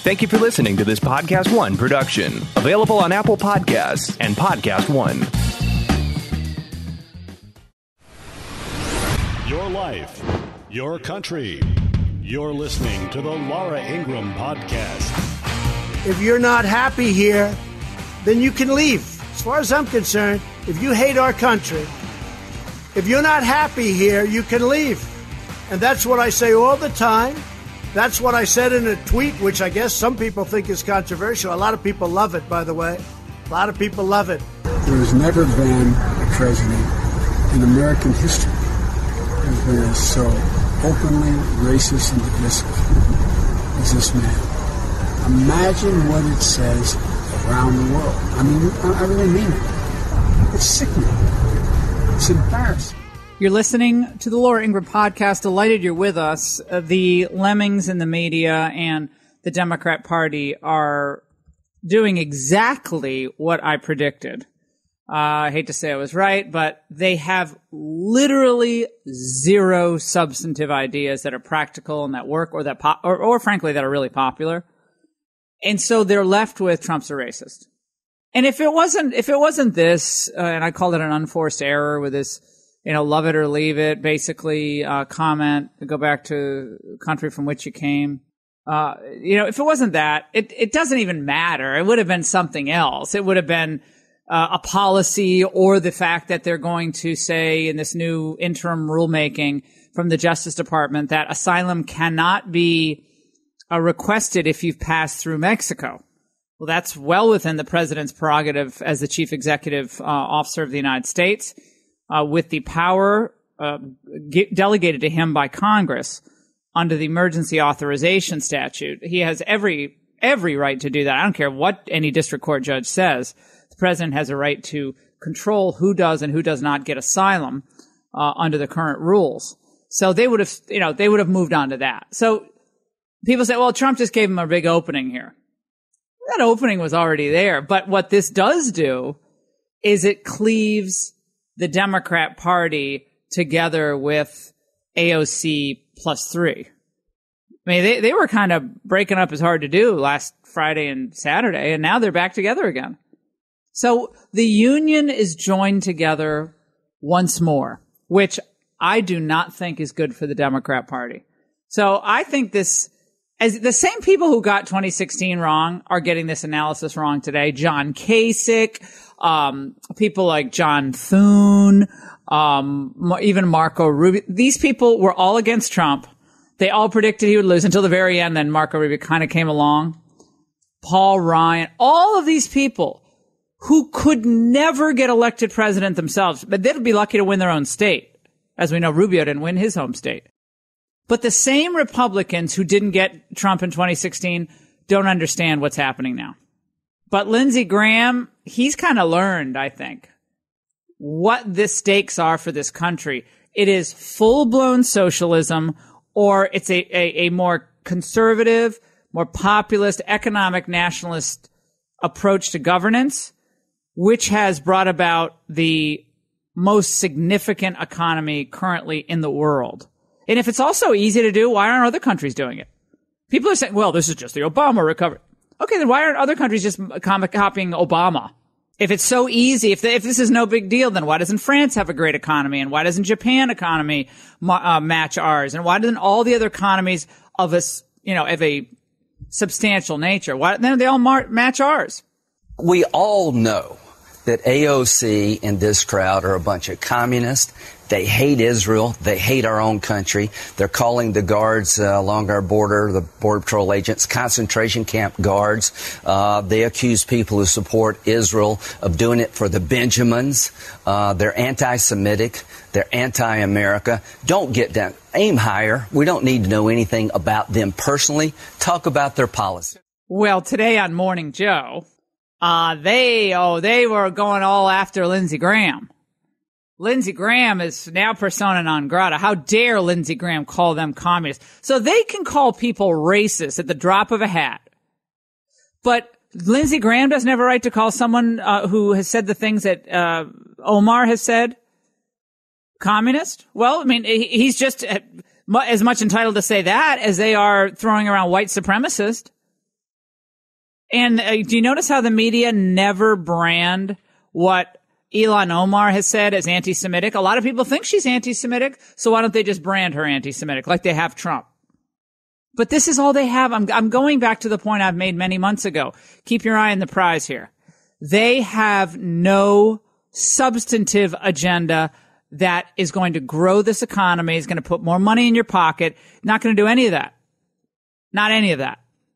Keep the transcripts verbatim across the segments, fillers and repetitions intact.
Thank you for listening to this Podcast One production. Available on Apple Podcasts and Podcast One. Your life, your country. You're listening to the Laura Ingraham Podcast. If you're not happy here, then you can leave. As far as I'm concerned, if you hate our country, if you're not happy here, you can leave. And that's what I say all the time. That's what I said in a tweet, which I guess some people think is controversial. A lot of people love it, by the way. A lot of people love it. There has never been a president in American history who has been so openly racist and divisive as this man. Imagine what it says around the world. I mean, I really mean it. It's sickening. It's embarrassing. You're listening to the Laura Ingraham Podcast. Delighted you're with us. Uh, the lemmings in the media and the Democrat Party are doing exactly what I predicted. Uh, I hate to say I was right, but they have literally zero substantive ideas that are practical and that work, or that, po- or, or frankly, that are really popular. And so they're left with Trump's a racist. And if it wasn't, if it wasn't this, uh, and I called it an unforced error with this, you know, love it or leave it, basically, uh, comment, go back to country from which you came. Uh, you know, if it wasn't that, it, it doesn't even matter. It would have been something else. It would have been, uh, a policy, or the fact that they're going to say in this new interim rulemaking from the Justice Department that asylum cannot be uh, requested if you've passed through Mexico. Well, that's well within the president's prerogative as the chief executive uh, officer of the United States. Uh, with the power uh, ge- delegated to him by Congress under the emergency authorization statute. He has every every right to do that. I don't care what any district court judge says. The president has a right to control who does and who does not get asylum uh, under the current rules. So they would have, you know, they would have moved on to that. So people say, well, Trump just gave him a big opening here. That opening was already there. But what this does do is it cleaves the Democrat Party together with A O C plus three. I mean, they, they were kind of breaking up as hard to do last Friday and Saturday, and now they're back together again. So the union is joined together once more, which I do not think is good for the Democrat Party. So I think this, as the same people who got twenty sixteen wrong are getting this analysis wrong today. John Kasich, Um, people like John Thune, um, even Marco Rubio. These people were all against Trump. They all predicted he would lose until the very end. Then Marco Rubio kind of came along. Paul Ryan, all of these people who could never get elected president themselves, but they'd be lucky to win their own state. As we know, Rubio didn't win his home state. But the same Republicans who didn't get Trump in twenty sixteen don't understand what's happening now. But Lindsey Graham, he's kind of learned, I think, what the stakes are for this country. It is full-blown socialism, or it's a, a, a more conservative, more populist, economic nationalist approach to governance, which has brought about the most significant economy currently in the world. And if it's also easy to do, why aren't other countries doing it? People are saying, well, this is just the Obama recovery. Okay, then why aren't other countries just copying Obama? If it's so easy, if, they, if this is no big deal, then why doesn't France have a great economy? And why doesn't Japan economy uh, match ours? And why doesn't all the other economies of a, you know, of a substantial nature, why then they all mar- match ours? We all know that A O C and this crowd are a bunch of communists. They hate Israel. They hate our own country. They're calling the guards uh, along our border, the Border Patrol agents, concentration camp guards. Uh, they accuse people who support Israel of doing it for the Benjamins. Uh, they're anti-Semitic. They're anti-America. Don't get down. Aim higher. We don't need to know anything about them personally. Talk about their policy. Well, today on Morning Joe, uh, they, oh, they were going all after Lindsey Graham. Lindsey Graham is now persona non grata. How dare Lindsey Graham call them communists? So they can call people racist at the drop of a hat. But Lindsey Graham doesn't have a right to call someone uh, who has said the things that uh, Omar has said communist? Well, I mean, he's just as much entitled to say that as they are throwing around white supremacist. And uh, do you notice how the media never brand what Ilhan Omar has said as anti-Semitic? A lot of people think she's anti-Semitic, so why don't they just brand her anti-Semitic like they have Trump? But this is all they have. I'm, I'm going back to the point I've made many months ago. Keep your eye on the prize here. They have no substantive agenda that is going to grow this economy, is going to put more money in your pocket. Not going to do any of that. Not any of that.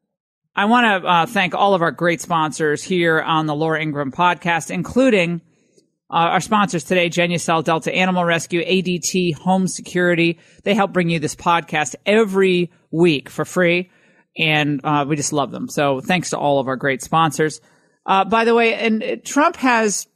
I want to uh, thank all of our great sponsors here on the Laura Ingraham podcast, including uh, our sponsors today, Genucel, Delta Animal Rescue, A D T Home Security. They help bring you this podcast every week for free, and uh, we just love them. So thanks to all of our great sponsors. Uh, by the way, and uh, Trump has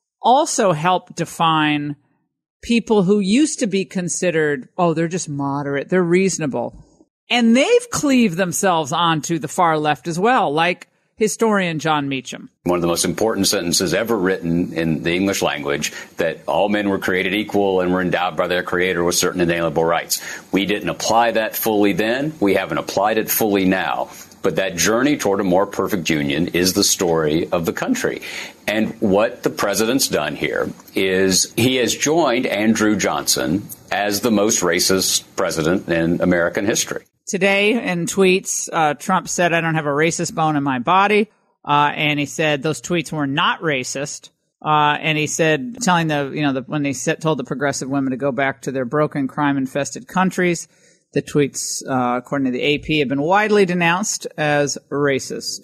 also helped define people who used to be considered, oh, they're just moderate, they're reasonable. And they've cleaved themselves onto the far left as well, like historian John Meacham. One of the most important sentences ever written in the English language, that all men were created equal and were endowed by their creator with certain inalienable rights. We didn't apply that fully then. We haven't applied it fully now. But that journey toward a more perfect union is the story of the country. And what the president's done here is he has joined Andrew Johnson as the most racist president in American history. Today in tweets, uh, Trump said, I don't have a racist bone in my body. Uh, and he said those tweets were not racist. Uh, and he said, telling the, you know, the, when they set, told the progressive women to go back to their broken, crime-infested countries, the tweets, uh, according to the A P, have been widely denounced as racist.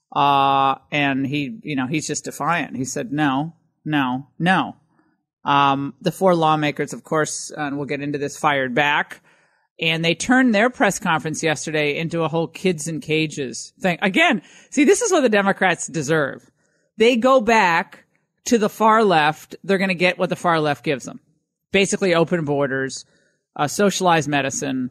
Uh, and he, you know, he's just defiant. He said, no, no, no. Um, the four lawmakers, of course, uh, and we'll get into this, fired back. And they turned their press conference yesterday into a whole kids in cages thing. Again, see, this is what the Democrats deserve. They go back to the far left. They're going to get what the far left gives them. Basically open borders, uh, socialized medicine,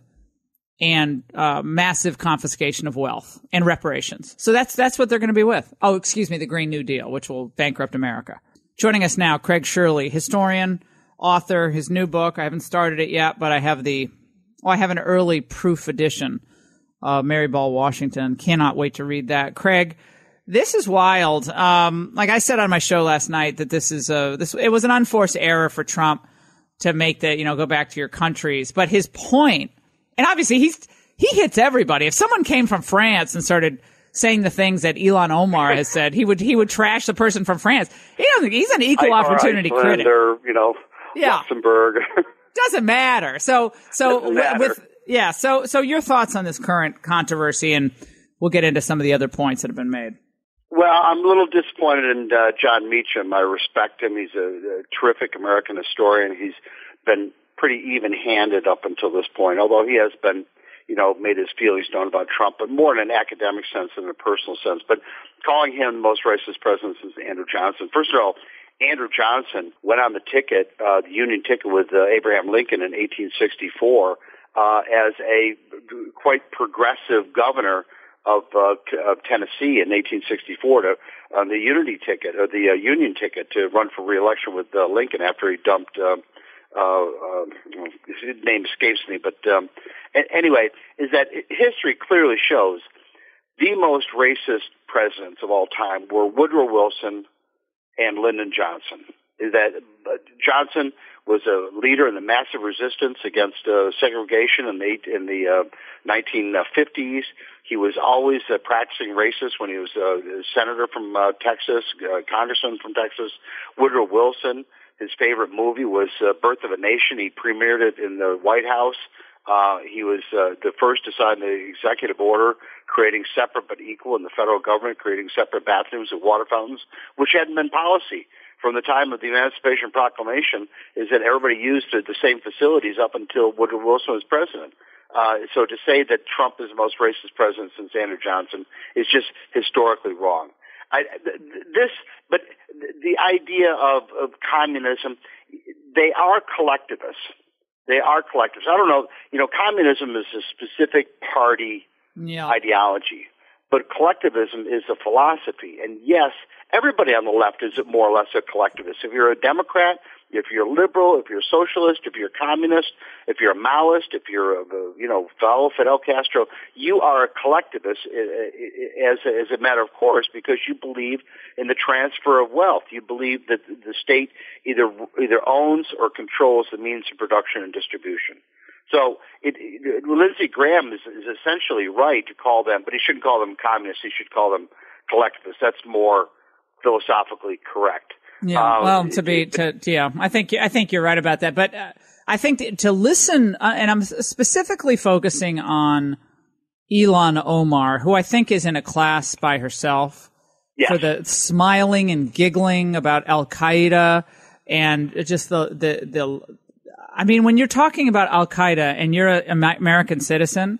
and uh, massive confiscation of wealth and reparations. So that's that's what they're going to be with. Oh, excuse me, the Green New Deal, which will bankrupt America. Joining us now, Craig Shirley, historian, author, his new book. I haven't started it yet, but I have the Oh, I have an early proof edition of Mary Ball Washington. Cannot wait to read that. Craig, this is wild. Um, like I said on my show last night, that this is a, this, it was an unforced error for Trump to make the, you know, go back to your countries. But his point, and obviously he's, he hits everybody. If someone came from France and started saying the things that Ilhan Omar has said, he would, he would trash the person from France. He doesn't, he's an equal opportunity Iceland critic. Or, you know, yeah. Luxembourg. Doesn't matter. So, so Doesn't matter. with, yeah. So, so your thoughts on this current controversy, and we'll get into some of the other points that have been made. Well, I'm a little disappointed in uh, John Meacham. I respect him. He's a, a terrific American historian. He's been pretty even-handed up until this point, although he has been, you know, made his feelings known about Trump, but more in an academic sense than in a personal sense. But calling him the most racist president since Andrew Johnson, first of all, Andrew Johnson went on the ticket, uh, the Union ticket with uh, Abraham Lincoln in eighteen sixty-four uh, as a quite progressive governor of, uh, of Tennessee in eighteen sixty-four to, on the Unity ticket, or the uh, Union ticket to run for re-election with uh, Lincoln after he dumped, uh, uh, uh, his name escapes me, but um, anyway, is that history clearly shows the most racist presidents of all time were Woodrow Wilson and Lyndon Johnson. Is that uh, Johnson was a leader in the massive resistance against uh, segregation in the in the uh, nineteen fifties. He was always a practicing racist when he was uh, a senator from uh, Texas, uh, congressman from Texas. Woodrow Wilson, his favorite movie was uh, Birth of a Nation. He premiered it in the White House. Uh, he was uh, the first to sign the executive order creating separate but equal in the federal government, creating separate bathrooms and water fountains, which hadn't been policy from the time of the Emancipation Proclamation, is that everybody used the same facilities up until Woodrow Wilson was president. Uh, so to say that Trump is the most racist president since Andrew Johnson is just historically wrong. I, this, but the idea of, of communism, they are collectivists. They are collectivists. I don't know, you know, communism is a specific party yeah. ideology. But collectivism is a philosophy. And yes, everybody on the left is more or less a collectivist. If you're a Democrat, if you're liberal, if you're a socialist, if you're a communist, if you're a Maoist, if you're a, you know, follow Fidel Castro, you are a collectivist as a, as a matter of course because you believe in the transfer of wealth. You believe that the state either either owns or controls the means of production and distribution. So it, it, Lindsey Graham is, is essentially right to call them, but he shouldn't call them communists. He should call them collectivists. That's more philosophically correct. Yeah, um, well, to be, to, yeah, I think, I think you're right about that. But uh, I think to, to listen, uh, and I'm specifically focusing on Ilhan Omar, who I think is in a class by herself yes. for the smiling and giggling about Al Qaeda and just the, the, the, I mean, when you're talking about Al Qaeda and you're an American citizen,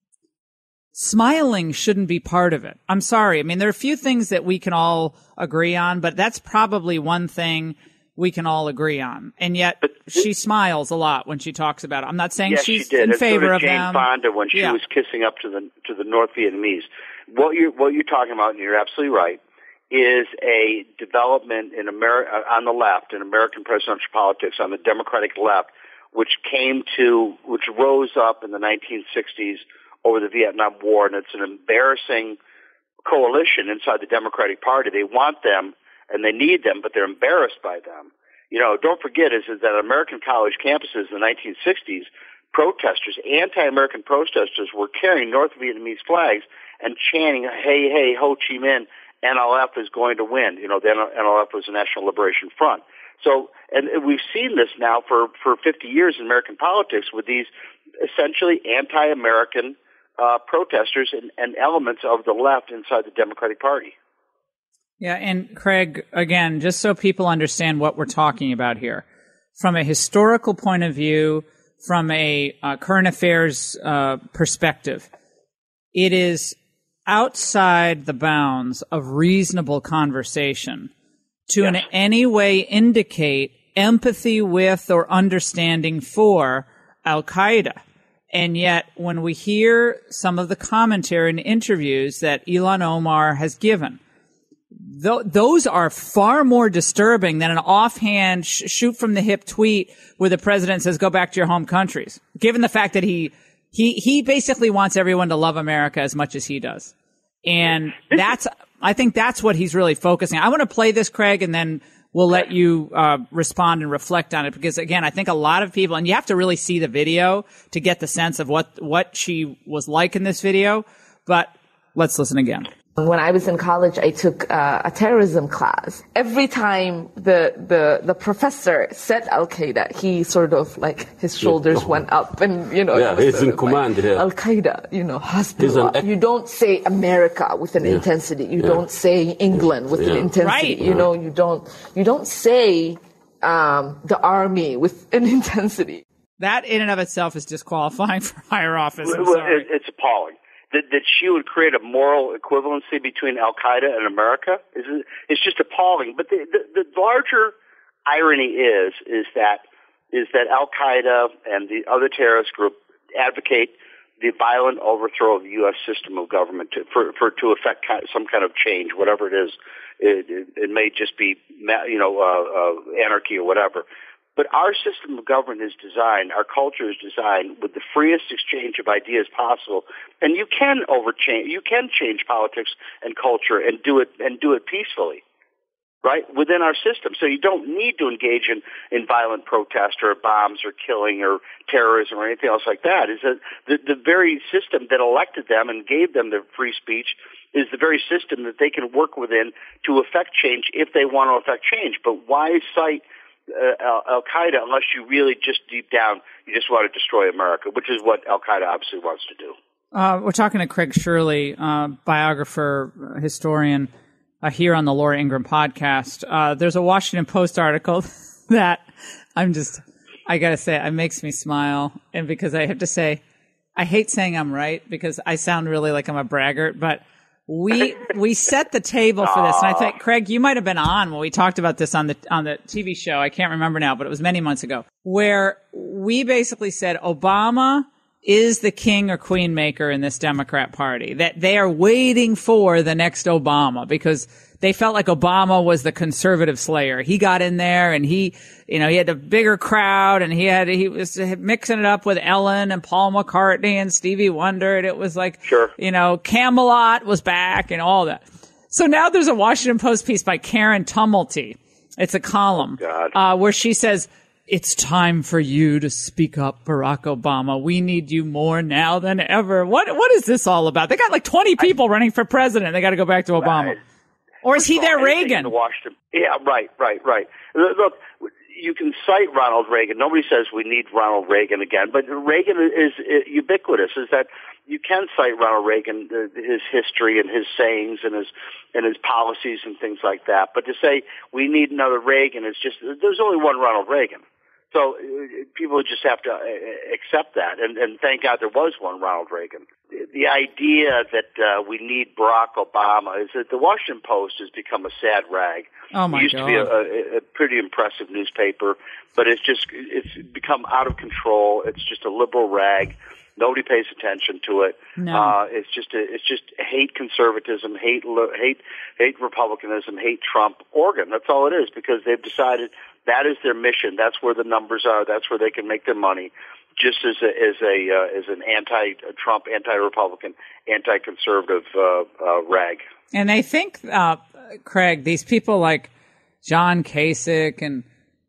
smiling shouldn't be part of it. I'm sorry. I mean, there are a few things that we can all agree on, but that's probably one thing we can all agree on. And yet she smiles a lot when she talks about it. I'm not saying yes, she's she did. in and favor so of Jane them. Fonda when she yeah. was kissing up to the to the North Vietnamese. What you what you're talking about, and you're absolutely right, is a development in America on the left in American presidential politics on the Democratic left, which came to which rose up in the nineteen sixties over the Vietnam War, and it's an embarrassing coalition inside the Democratic Party. They want them and they need them, but they're embarrassed by them. You know, don't forget is, is that American college campuses in the nineteen sixties, protesters, anti-American protesters were carrying North Vietnamese flags and chanting, hey, hey, Ho Chi Minh, N L F is going to win. You know, the N L F was the National Liberation Front. So, and we've seen this now for, for fifty years in American politics with these essentially anti-American uh, protesters and, and elements of the left inside the Democratic Party. Yeah, and Craig, again, just so people understand what we're talking about here, from a historical point of view, from a uh, current affairs uh, perspective, it is outside the bounds of reasonable conversation to yes. in any way indicate empathy with or understanding for Al Qaeda. And yet, when we hear some of the commentary and interviews that Ilhan Omar has given, th- those are far more disturbing than an offhand sh- shoot from the hip tweet where the president says, go back to your home countries, given the fact that he, he, he basically wants everyone to love America as much as he does. And that's, I think that's what he's really focusing on. I want to play this, Craig, and then we'll let you uh, respond and reflect on it. Because, again, I think a lot of people, and you have to really see the video to get the sense of what, what she was like in this video. But let's listen again. When I was in college, I took uh, a terrorism class. Every time the, the, the professor said Al-Qaeda, he sort of like his shoulders yeah. went up and, you know. Yeah, he's in command like, here. Al-Qaeda, you know, Hezbollah. An, you don't say America with an yeah. intensity. You yeah. don't say England with yeah. an intensity. Right. You yeah. know, you don't, you don't say um, the army with an intensity. That in and of itself is disqualifying for higher office. I'm well, sorry. It's appalling. That, that she would create a moral equivalency between Al-Qaeda and America is it's just appalling. But the, the, the larger irony is is that is that Al-Qaeda and the other terrorist group advocate the violent overthrow of the U S system of government to, for, for to effect some kind of change, whatever it is. It, it, it may just be you know uh, uh, anarchy or whatever. But our system of government is designed, our culture is designed with the freest exchange of ideas possible. And you can overchange, you can change politics and culture and do it, and do it peacefully, right? Within our system. So you don't need to engage in, in violent protest or bombs or killing or terrorism or anything else like that. Is that the, the very system that elected them and gave them their free speech is the very system that they can work within to affect change if they want to affect change. But why cite Uh, Al-Qaeda unless you really just deep down you just want to destroy America, which is what Al-Qaeda obviously wants to do. Uh, we're talking to Craig Shirley, uh, biographer, historian, uh, here on the Laura Ingraham podcast. Uh, there's a Washington Post article that I'm just, I gotta say, it makes me smile. And because I have to say, I hate saying I'm right because I sound really like I'm a braggart, but We we set the table for this, and I think, Craig, you might have been on when we talked about this on the on the T V show. I can't remember now, but it was many months ago, where we basically said Obama is the king or queen maker in this Democrat Party, that they are waiting for the next Obama because they felt like Obama was the conservative slayer. He got in there and he, you know, he had a bigger crowd and he had, he was mixing it up with Ellen and Paul McCartney and Stevie Wonder. And it was like, sure. you know, Camelot was back and all that. So now there's a Washington Post piece by Karen Tumulty. It's a column, oh, uh, where she says, it's time for you to speak up, Barack Obama. We need you more now than ever. What, what is this all about? They got like twenty people I, running for president. They got to go back to Obama. Right. Or is he their Reagan? The Washington, yeah, right, right, right. Look, you can cite Ronald Reagan. Nobody says we need Ronald Reagan again, but Reagan is, is ubiquitous. Is that you can cite Ronald Reagan, his history and his sayings and his and his policies and things like that. But to say we need another Reagan is just there's only one Ronald Reagan. So uh, people just have to uh, accept that, and, and thank God there was one Ronald Reagan. The, the idea that uh, we need Barack Obama is that the Washington Post has become a sad rag. Oh my it used God. to be a, a, a pretty impressive newspaper, but it's just it's become out of control. It's just a liberal rag. Nobody pays attention to it. No. Uh, it's just a, it's just hate conservatism, hate hate hate republicanism, hate Trump organ. That's all it is, because they've decided that is their mission. That's where the numbers are. That's where they can make their money. Just as a, as a uh, as an anti-Trump, anti-Republican, anti-conservative uh, uh, rag. And they think, uh, Craig, these people like John Kasich and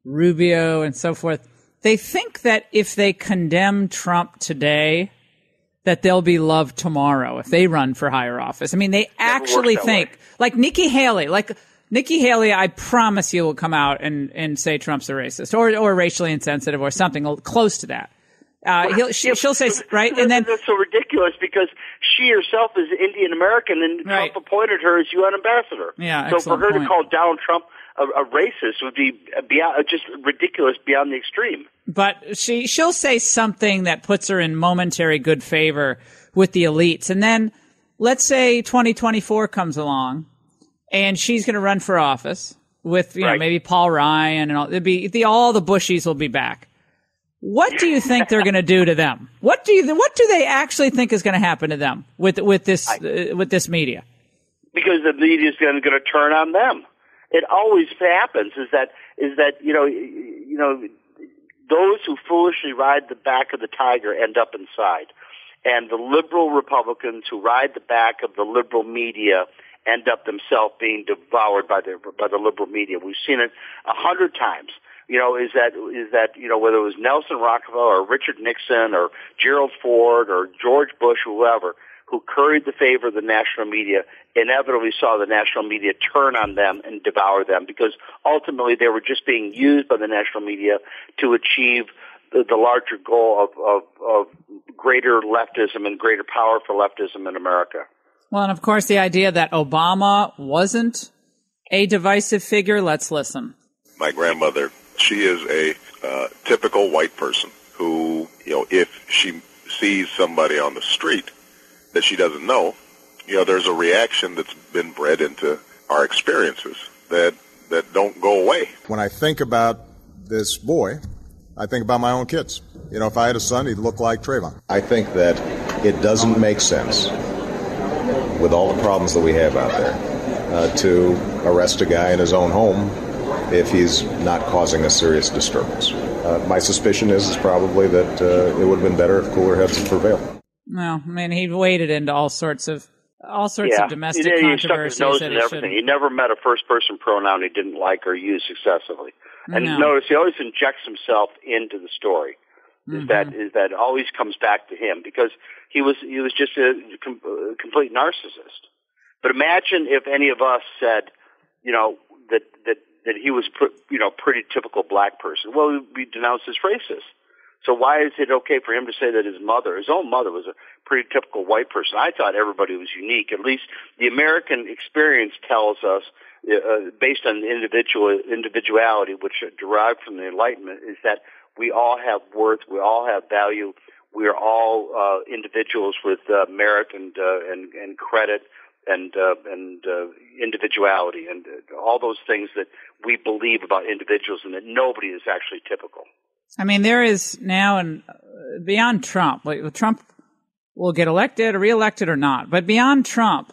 Rubio and so forth, they think that if they condemn Trump today, that they'll be loved tomorrow if they run for higher office. I mean, they actually think, way. like Nikki Haley, like Nikki Haley, I promise you will come out and, and say Trump's a racist or, or racially insensitive or something close to that. Uh, he'll, she, she'll say, right? And then that's so ridiculous because she herself is Indian American and right. Trump appointed her as U N ambassador. Yeah, so for her point. to call Donald Trump a, a racist would be beyond, just ridiculous beyond the extreme. But she, she'll say something that puts her in momentary good favor with the elites. And then let's say twenty twenty-four comes along and she's going to run for office with, you know, right. maybe Paul Ryan and all, it'd be, the, all the Bushies will be back. What do you think they're going to do to them? What do you, what do they actually think is going to happen to them with, with this, uh, with this media? Because the media is going to turn on them. It always happens is that, is that, you know, you know, those who foolishly ride the back of the tiger end up inside. And the liberal Republicans who ride the back of the liberal media end up themselves being devoured by the, by the liberal media. We've seen it a hundred times. You know, is that, is that, you know, whether it was Nelson Rockefeller or Richard Nixon or Gerald Ford or George Bush or whoever who curried the favor of the national media, inevitably saw the national media turn on them and devour them because ultimately they were just being used by the national media to achieve the, the larger goal of, of, of greater leftism and greater power for leftism in America. Well, and of course the idea that Obama wasn't a divisive figure. Let's listen. My grandmother, she is a uh, typical white person who, you know, if she sees somebody on the street that she doesn't know, you know, there's a reaction that's been bred into our experiences that that don't go away. When I think about this boy, I think about my own kids. You know, if I had a son, he'd look like Trayvon. I think that it doesn't make sense, with all the problems that we have out there, uh, to arrest a guy in his own home if he's not causing a serious disturbance. Uh, my suspicion is, is probably that uh, it would have been better if cooler heads had prevailed. No, I mean, he waded into all sorts of all sorts yeah. of domestic he, controversies. He stuck his nose in everything. He never met a first-person pronoun he didn't like or use successfully. And no. notice he always injects himself into the story. Is mm-hmm. that is that always comes back to him because he was he was just a com- complete narcissist. But imagine if any of us said, you know, that that that he was pr- you know pretty typical black person. Well, we denounced as racist. So why is it okay for him to say that his mother, his own mother, was a pretty typical white person? I thought everybody was unique. At least the American experience tells us, uh, based on individual individuality, which derived from the Enlightenment, is that we all have worth, we all have value, we are all uh, individuals with uh, merit and, uh, and and credit and uh, and uh, individuality and uh, all those things that we believe about individuals, and that nobody is actually typical. I mean, there is now, and beyond Trump, like Trump will get elected or reelected or not, but beyond Trump,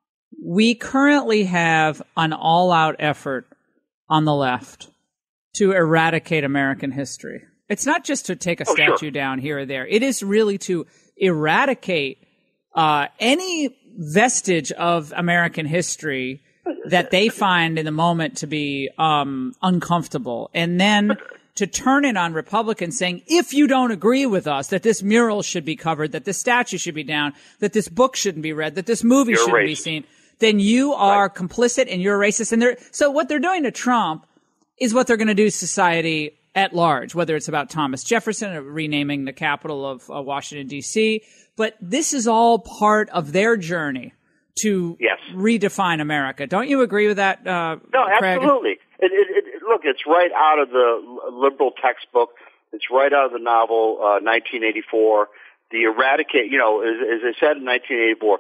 we currently have an all-out effort on the left to eradicate American history. It's not just to take a oh, statue sure. down here or there. It is really to eradicate uh, any vestige of American history that they find in the moment to be um, uncomfortable, and then to turn it on Republicans saying, if you don't agree with us that this mural should be covered, that this statue should be down, that this book shouldn't be read, that this movie You're shouldn't racist. be seen, then you are right. complicit and you're racist. And they're, so what they're doing to Trump is what they're going to do to society at large, whether it's about Thomas Jefferson or renaming the capital of uh, Washington, D C. But this is all part of their journey to yes. redefine America. Don't you agree with that, uh, No, Craig? absolutely. It, it, it, look, it's right out of the liberal textbook. It's right out of the novel, uh, nineteen eighty-four. The eradicate, you know, as, as I said in nineteen eighty-four,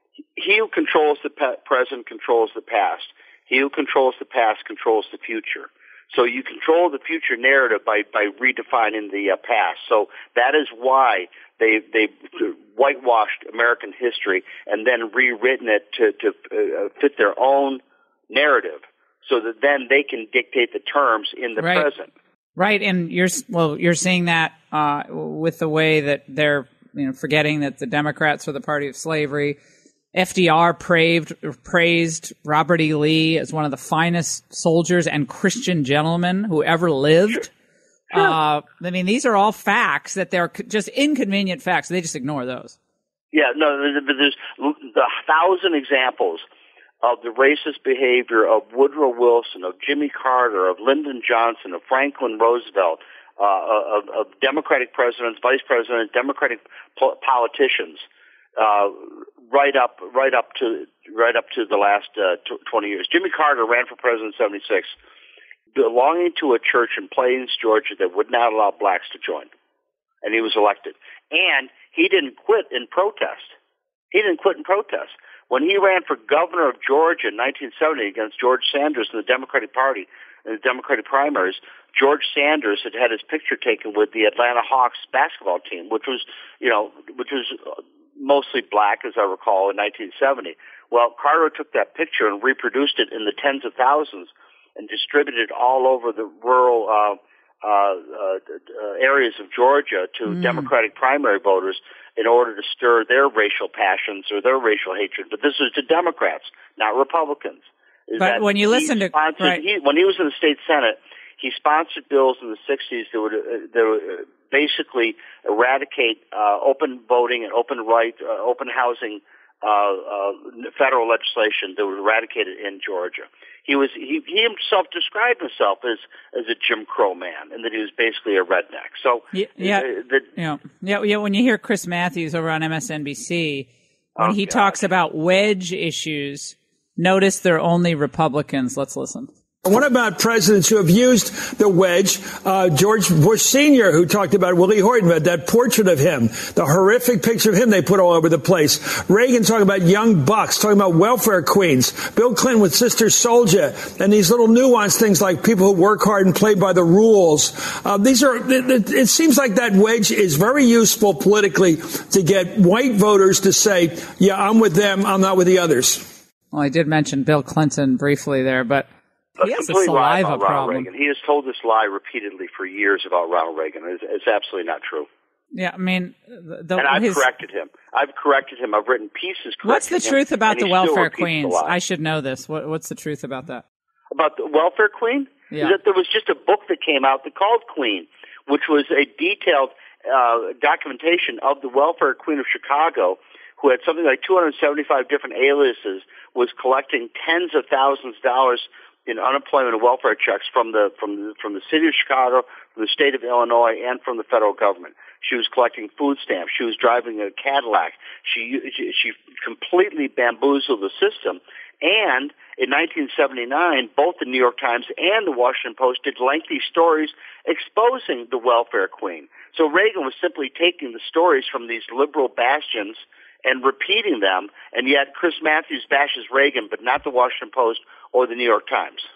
he who controls the pe- present controls the past. He who controls the past controls the future. So you control the future narrative by, by redefining the uh, past. So that is why they they whitewashed American history and then rewritten it to, to uh, fit their own narrative, so that then they can dictate the terms in the right. present. Right, and you're well, you're seeing that uh, with the way that they're you know forgetting that the Democrats are the party of slavery. F D R praised, praised Robert E. Lee as one of the finest soldiers and Christian gentlemen who ever lived. Sure. Uh, I mean, these are all facts that they're just inconvenient facts. They just ignore those. Yeah, no, there's a thousand examples of the racist behavior of Woodrow Wilson, of Jimmy Carter, of Lyndon Johnson, of Franklin Roosevelt, uh, of, of Democratic presidents, vice presidents, Democratic po- politicians. Uh, right up, right up to, right up to the last uh, twenty years. Jimmy Carter ran for president in seventy-six, belonging to a church in Plains, Georgia, that would not allow blacks to join, and he was elected. And he didn't quit in protest. He didn't quit in protest. When he ran for governor of Georgia in nineteen seventy against George Sanders in the Democratic Party in the Democratic primaries, George Sanders had had his picture taken with the Atlanta Hawks basketball team, which was, you know, which was mostly black, as I recall, in nineteen seventy. Well, Carter took that picture and reproduced it in the tens of thousands and distributed it all over the rural uh, uh, uh, areas of Georgia to mm. Democratic primary voters in order to stir their racial passions or their racial hatred. But this was to Democrats, not Republicans. Is but when you listen to right. he, when he was in the state Senate, he sponsored bills in the sixties that would uh, that would uh, basically eradicate uh, open voting and open right, uh, open housing, uh, uh, federal legislation that would eradicate it in Georgia. He was he, he himself described himself as as a Jim Crow man, and that he was basically a redneck. So yeah, yeah, uh, the, yeah, yeah, yeah. When you hear Chris Matthews over on M S N B C, when oh, he God. talks about wedge issues, notice they're only Republicans. Let's listen. What about presidents who have used the wedge? Uh, George Bush Senior, who talked about Willie Horton, that portrait of him, the horrific picture of him they put all over the place. Reagan talking about young bucks, talking about welfare queens. Bill Clinton with Sister Souljah, and these little nuanced things like people who work hard and play by the rules. Uh, these are. It, it seems like that wedge is very useful politically to get white voters to say, "Yeah, I'm with them. I'm not with the others." Well, I did mention Bill Clinton briefly there, but. He a has a complete lie saliva about problem. Ronald Reagan. He has told this lie repeatedly for years about Ronald Reagan. It's, it's absolutely not true. Yeah, I mean, the, the, and I've his, corrected him. I've corrected him. I've written pieces. What's the him, truth about the welfare queens? The I should know this. What, what's the truth about that? About the welfare queen? Yeah. Is that there was just a book that came out that called Queen, which was a detailed uh, documentation of the welfare queen of Chicago, who had something like two hundred seventy-five different aliases, was collecting tens of thousands of dollars in unemployment and welfare checks from the from the, from the city of Chicago, from the state of Illinois, and from the federal government. She was collecting food stamps. She was driving a Cadillac. She she, she completely bamboozled the system. And in nineteen seventy-nine, both the New York Times and the Washington Post did lengthy stories exposing the welfare queen. So Reagan was simply taking the stories from these liberal bastions and repeating them, and yet Chris Matthews bashes Reagan, but not the Washington Post or the New York Times.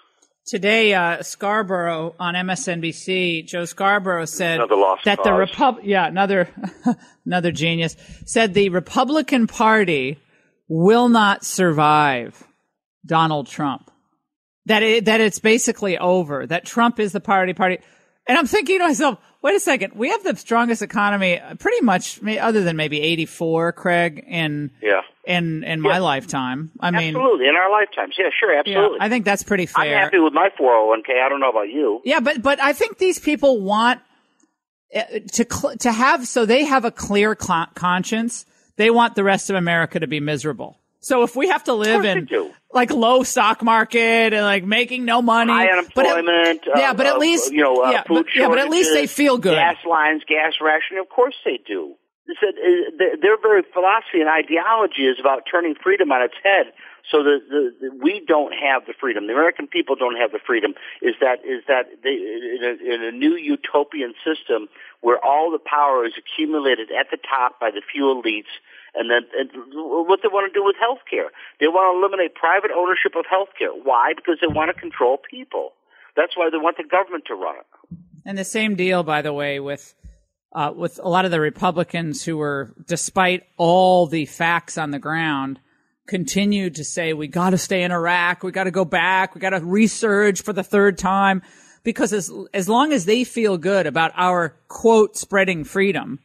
Today, uh, Scarborough on M S N B C, Joe Scarborough said Another lost that cause. the Repub- yeah, another, another genius, said the Republican Party will not survive Donald Trump. That it, that it's basically over, that Trump is the party party. And I'm thinking to myself, wait a second, we have the strongest economy pretty much, other than maybe eighty-four, Craig, in, yeah. in, in my yeah. lifetime. I mean, absolutely, in our lifetimes. Yeah, sure, absolutely. Yeah, I think that's pretty fair. I'm happy with my four oh one k. I don't know about you. Yeah, but, but I think these people want uh, to, cl- to have, so they have a clear cl- conscience. They want the rest of America to be miserable. So if we have to live in like low stock market and like making no money, high unemployment, but at, yeah, uh, but at least uh, you know, uh, yeah, food but, yeah, but at least they feel good. Gas lines, gas rationing, of course they do. It's a, uh, their very philosophy and ideology is about turning freedom on its head, so that the, the, we don't have the freedom. The American people don't have the freedom. Is that is that they, in, a, in a new utopian system where all the power is accumulated at the top by the few elites. And then and what they want to do with health care. They want to eliminate private ownership of health care. Why? Because they want to control people. That's why they want the government to run it. And the same deal, by the way, with uh, with a lot of the Republicans who were, despite all the facts on the ground, continued to say, we got to stay in Iraq. We got to go back. We got to resurge for the third time. Because as as long as they feel good about our, quote, spreading freedom,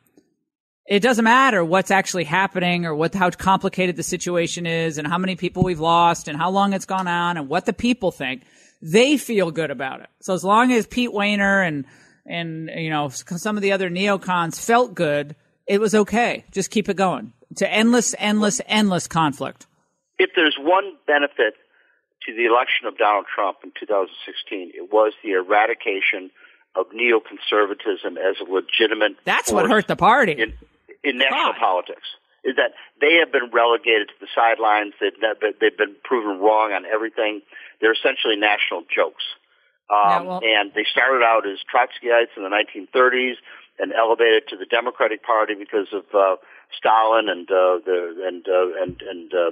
it doesn't matter what's actually happening or what, how complicated the situation is and how many people we've lost and how long it's gone on and what the people think. They feel good about it. So as long as Pete Wehner and, and, you know, some of the other neocons felt good, it was okay. Just keep it going to endless, endless, endless conflict. If there's one benefit to the election of Donald Trump in two thousand sixteen, it was the eradication of neoconservatism as a legitimate That's what hurt the party. In, in national God. politics, is that they have been relegated to the sidelines. They've, never, they've been proven wrong on everything. They're essentially national jokes. Um, Yeah, well- and they started out as Trotskyites in the nineteen thirties and elevated to the Democratic Party because of uh, Stalin and uh, the and uh, and and uh,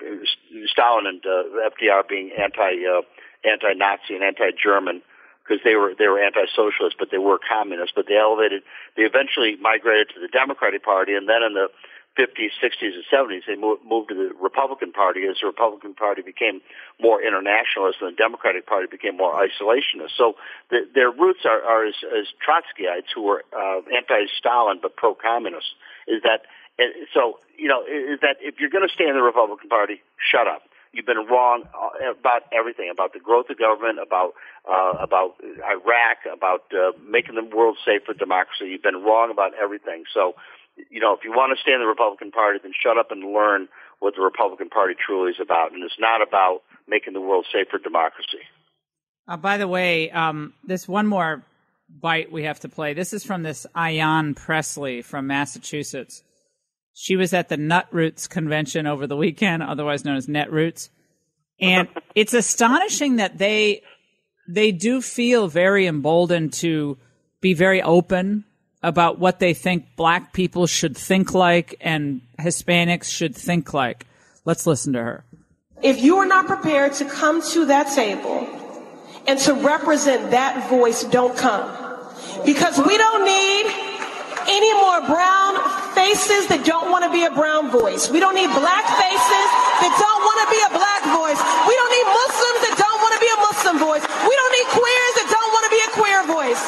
Stalin and uh, F D R being anti uh, anti-Nazi and anti-German. Because they were they were anti-socialist, but they were communists. But they elevated, they eventually migrated to the Democratic Party, and then in the fifties, sixties, and seventies, they moved, moved to the Republican Party. As the Republican Party became more internationalist, and the Democratic Party became more isolationist. So the, their roots are, are as, as Trotskyites, who were uh, anti-Stalin but pro-communist. Is that so? You know, is that if you're going to stay in the Republican Party, shut up. You've been wrong about everything, about the growth of government, about uh, about Iraq, about uh, making the world safe for democracy. You've been wrong about everything. So, you know, if you want to stay in the Republican Party, then shut up and learn what the Republican Party truly is about. And it's not about making the world safe for democracy. Uh, by the way, um, there's one more bite we have to play. This is from this Ayan Presley from Massachusetts. She was at the Nutroots convention over the weekend, otherwise known as Netroots. And it's astonishing that they they do feel very emboldened to be very open about what they think black people should think like and Hispanics should think like. Let's listen to her. If you are not prepared to come to that table and to represent that voice, don't come. Because we don't need any more brown faces that don't want to be a brown voice. We don't need black faces that don't want to be a black voice. We don't need Muslims that don't want to be a Muslim voice. We don't need queers that don't want to be a queer voice.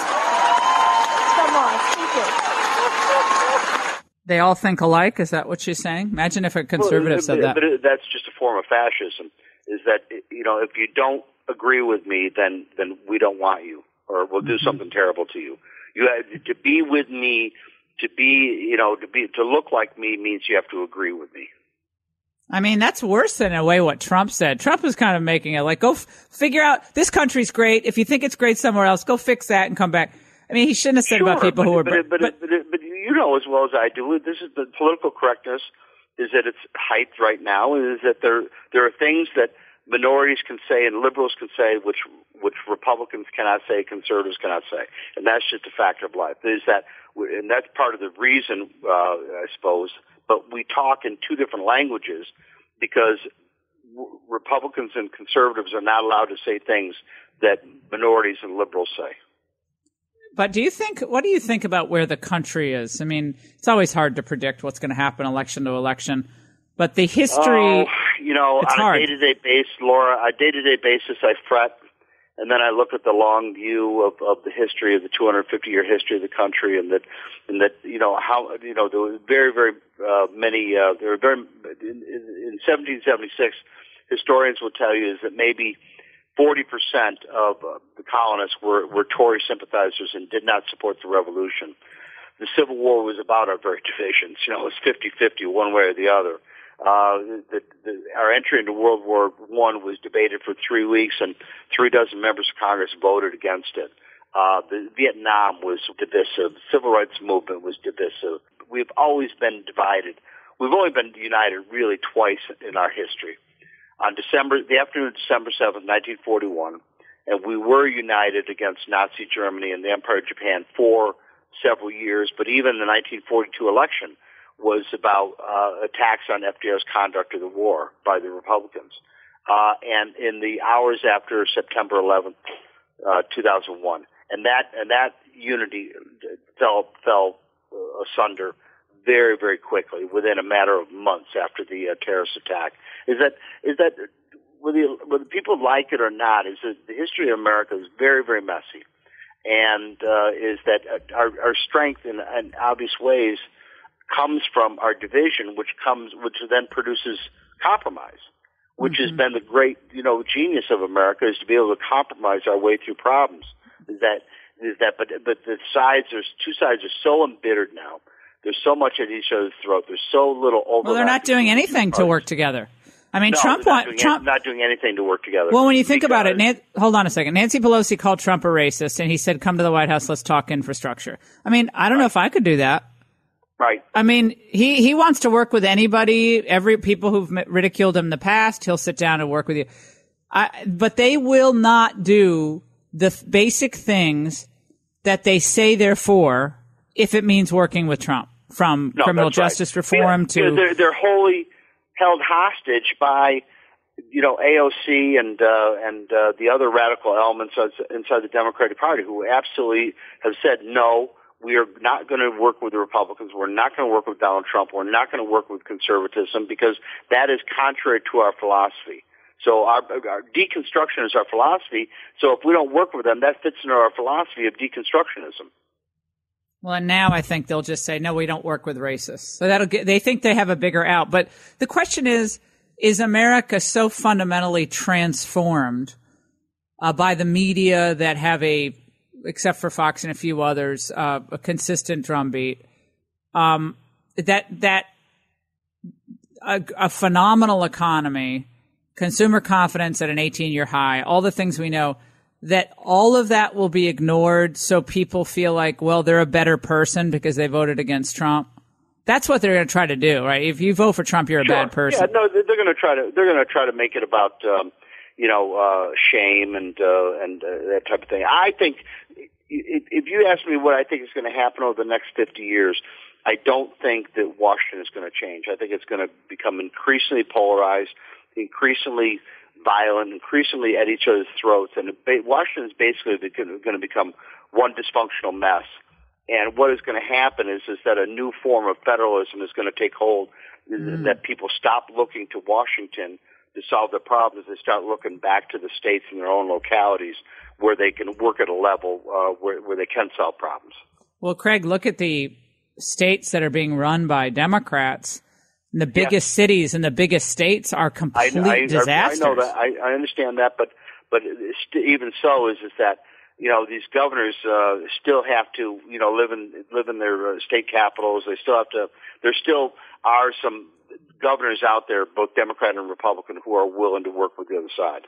Come on, speak it. They all think alike? Is that what she's saying? Imagine if a conservative well, said that. But it, that's just a form of fascism, is that, you know, if you don't agree with me, then, then we don't want you, or we'll do mm-hmm. something terrible to you. You have to be with me. To be, you know, to be, to look like me means you have to agree with me. I mean, that's worse than in a way what Trump said. Trump was kind of making it like, go f- figure out this country's great. If you think it's great somewhere else, go fix that and come back. I mean, he shouldn't have said sure, about people but, who were, but, but, but, but, but you know as well as I do, this is the political correctness is at its height right now. Is that there there are things that minorities can say and liberals can say, which which Republicans cannot say, conservatives cannot say, and that's just a fact of life. Is that, and that's part of the reason, uh, I suppose. But we talk in two different languages because Republicans Republicans and conservatives are not allowed to say things that minorities and liberals say. But do you think, what do you think about where the country is? I mean, it's always hard to predict what's going to happen election to election, but the history, oh, you know, it's on hard. a day-to-day basis, Laura, on a day-to-day basis, I fret, and then I look at the long view of, of the history of the two hundred fifty year history of the country, and that, and that, you know, how, you know, there were very, very uh, many, uh, there were very, in, in seventeen seventy-six, historians will tell you is that maybe forty percent of uh, the colonists were, were Tory sympathizers and did not support the revolution. The Civil War was about our very divisions. You know, it was fifty-fifty one way or the other. Uh, the, the, our entry into World War One was debated for three weeks, and three dozen members of Congress voted against it. Uh, the Vietnam was divisive. The Civil Rights Movement was divisive. We've always been divided. We've only been united really twice in our history. On December, the afternoon of December seventh, nineteen forty-one, and we were united against Nazi Germany and the Empire of Japan for several years, but even the nineteen forty-two election was about uh, attacks on F D R's conduct of the war by the Republicans. Uh, and in the hours after September eleventh, uh, two thousand one, and that and that unity fell fell uh, asunder very, very quickly within a matter of months after the uh, terrorist attack. Is that is that whether, you, whether people like it or not? Is that the history of America is very, very messy, and uh, is that our, our strength in, in obvious ways comes from our division, which comes, which then produces compromise, which mm-hmm. has been the great, you know, genius of America, is to be able to compromise our way through problems. Is that, is that, but, but the sides, there's two sides are so embittered now. There's so much at each other's throat. There's so little overlap. Well, they're not doing anything to work together. I mean, no, Trump not want, doing Trump any, not doing anything to work together. Well, when you think about it, Nan- hold on a second. Nancy Pelosi called Trump a racist, and he said, "Come to the White House, let's talk infrastructure." I mean, I don't right. know if I could do that. Right. I mean, he, he wants to work with anybody, every people who've ridiculed him in the past. He'll sit down and work with you. I, but they will not do the f- basic things that they say they're for if it means working with Trump, from no, criminal justice right. reform yeah, to... You know, they're, they're wholly held hostage by, you know, A O C and uh, and uh, the other radical elements inside the Democratic Party, who absolutely have said no. We are not going to work with the Republicans. We're not going to work with Donald Trump. We're not going to work with conservatism because that is contrary to our philosophy. So our, our deconstruction is our philosophy. So if we don't work with them, that fits into our philosophy of deconstructionism. Well, and now I think they'll just say, no, we don't work with racists. So that'll get, they think they have a bigger out. But the question is, is America so fundamentally transformed uh, by the media that have a, except for Fox and a few others, uh, a consistent drumbeat, um, that, that a, a phenomenal economy, consumer confidence at an eighteen year high, all the things we know, that all of that will be ignored so people feel like, well, they're a better person because they voted against Trump. That's what they're going to try to do, right? If you vote for Trump, you're a sure. bad person. Yeah, no, they're going to try to, they're going to try to make it about, um, you know, uh, shame and, uh, and, uh, that type of thing. I think, if you ask me what I think is going to happen over the next fifty years, I don't think that Washington is going to change. I think it's going to become increasingly polarized, increasingly violent, increasingly at each other's throats, and Washington is basically going to become one dysfunctional mess. And what is going to happen is, is that a new form of federalism is going to take hold, mm. that people stop looking to Washington to solve their problems. They start looking back to the states and their own localities where they can work at a level uh, where, where they can solve problems. Well, Craig, look at the states that are being run by Democrats. The biggest yeah. cities and the biggest states are complete I, I, disasters. I know that. I, I understand that, but but even so, is is that you know these governors uh, still have to you know live in live in their uh, state capitals. They still have to. There still are some governors out there, both Democrat and Republican, who are willing to work with the other side.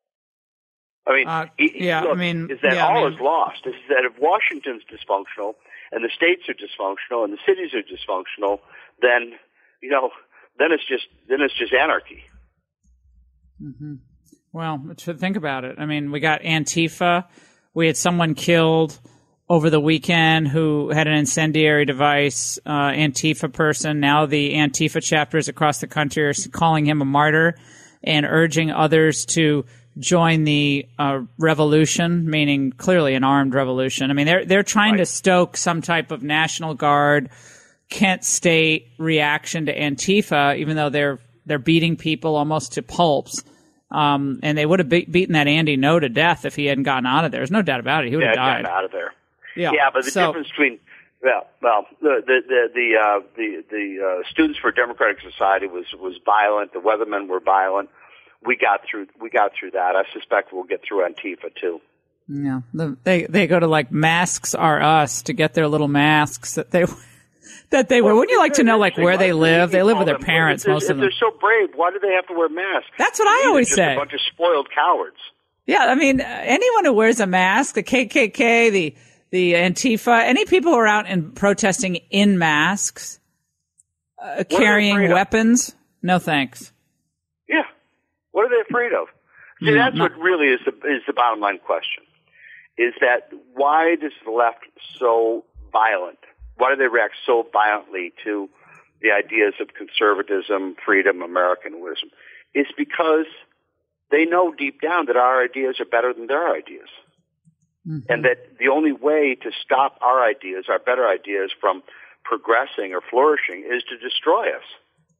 I mean, uh, he, yeah, look, I mean, is that yeah, all I mean, is lost? Is that if Washington's dysfunctional and the states are dysfunctional and the cities are dysfunctional, then you know, then it's just then it's just anarchy. Mm-hmm. Well, think about it. I mean, we got Antifa. We had someone killed over the weekend who had an incendiary device, uh, Antifa person. Now the Antifa chapters across the country are calling him a martyr. and urging others to join the uh, revolution, meaning clearly an armed revolution. I mean, they're they're trying right. to stoke some type of National Guard, Kent State reaction to Antifa, even though they're they're beating people almost to pulps. Um, and they would have be- beaten that Andy No to death if he hadn't gotten out of there. There's no doubt about it. He would yeah, have died. gotten out of there. Yeah, yeah but the so, difference between well, well, the the the the uh, the, the uh, Students for Democratic Society was was violent. The Weathermen were violent. We got through. We got through that. I suspect we'll get through Antifa too. Yeah, the, they they go to like Masks Are Us to get their little masks that they that they wear. Wouldn't you like to know like where they live? They live with their parents, if most of them. They're so brave. Why do they have to wear masks? That's what I always just say. A bunch of spoiled cowards. Yeah, I mean, anyone who wears a mask, the K K K, the the Antifa, any people who are out and protesting in masks, uh, carrying weapons, no thanks. Yeah. What are they afraid of? See, No, that's not- what really is the is the bottom line question. Is that why is the left so violent? Why do they react so violently to the ideas of conservatism, freedom, Americanism? It's because they know deep down that our ideas are better than their ideas. Mm-hmm. And that the only way to stop our ideas, our better ideas, from progressing or flourishing is to destroy us.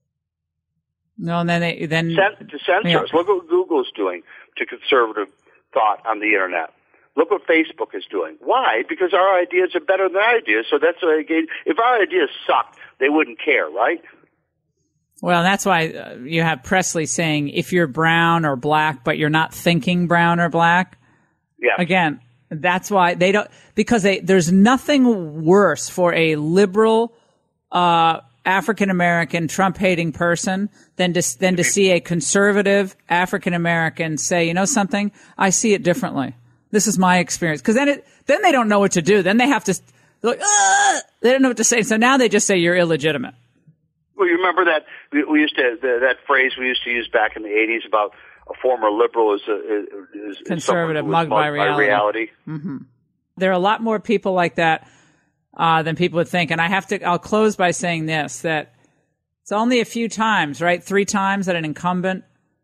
No, and then they, then Cen- to censor yeah. us. Look what Google's doing to conservative thought on the internet. Look what Facebook is doing. Why? Because our ideas are better than their ideas. So that's why, if our ideas sucked, they wouldn't care, right? Well, that's why uh, you have Presley saying if you're brown or black, but you're not thinking brown or black. Yeah. Again, that's why they don't, because they, there's nothing worse for a liberal, uh, African-American Trump-hating person than to, than to see a conservative African-American say, you know something? I see it differently. This is my experience. Cause then it, then they don't know what to do. Then they have to, they're like, ah! They don't know what to say. So now they just say you're illegitimate. Well, you remember that we, we used to the, that phrase we used to use back in the eighties about a former liberal is a is, is Conservative, mugged by reality. reality. Mm-hmm. There are a lot more people like that uh, than people would think. And I have to. I'll close by saying this: that it's only a few times, right? Three times that an incumbent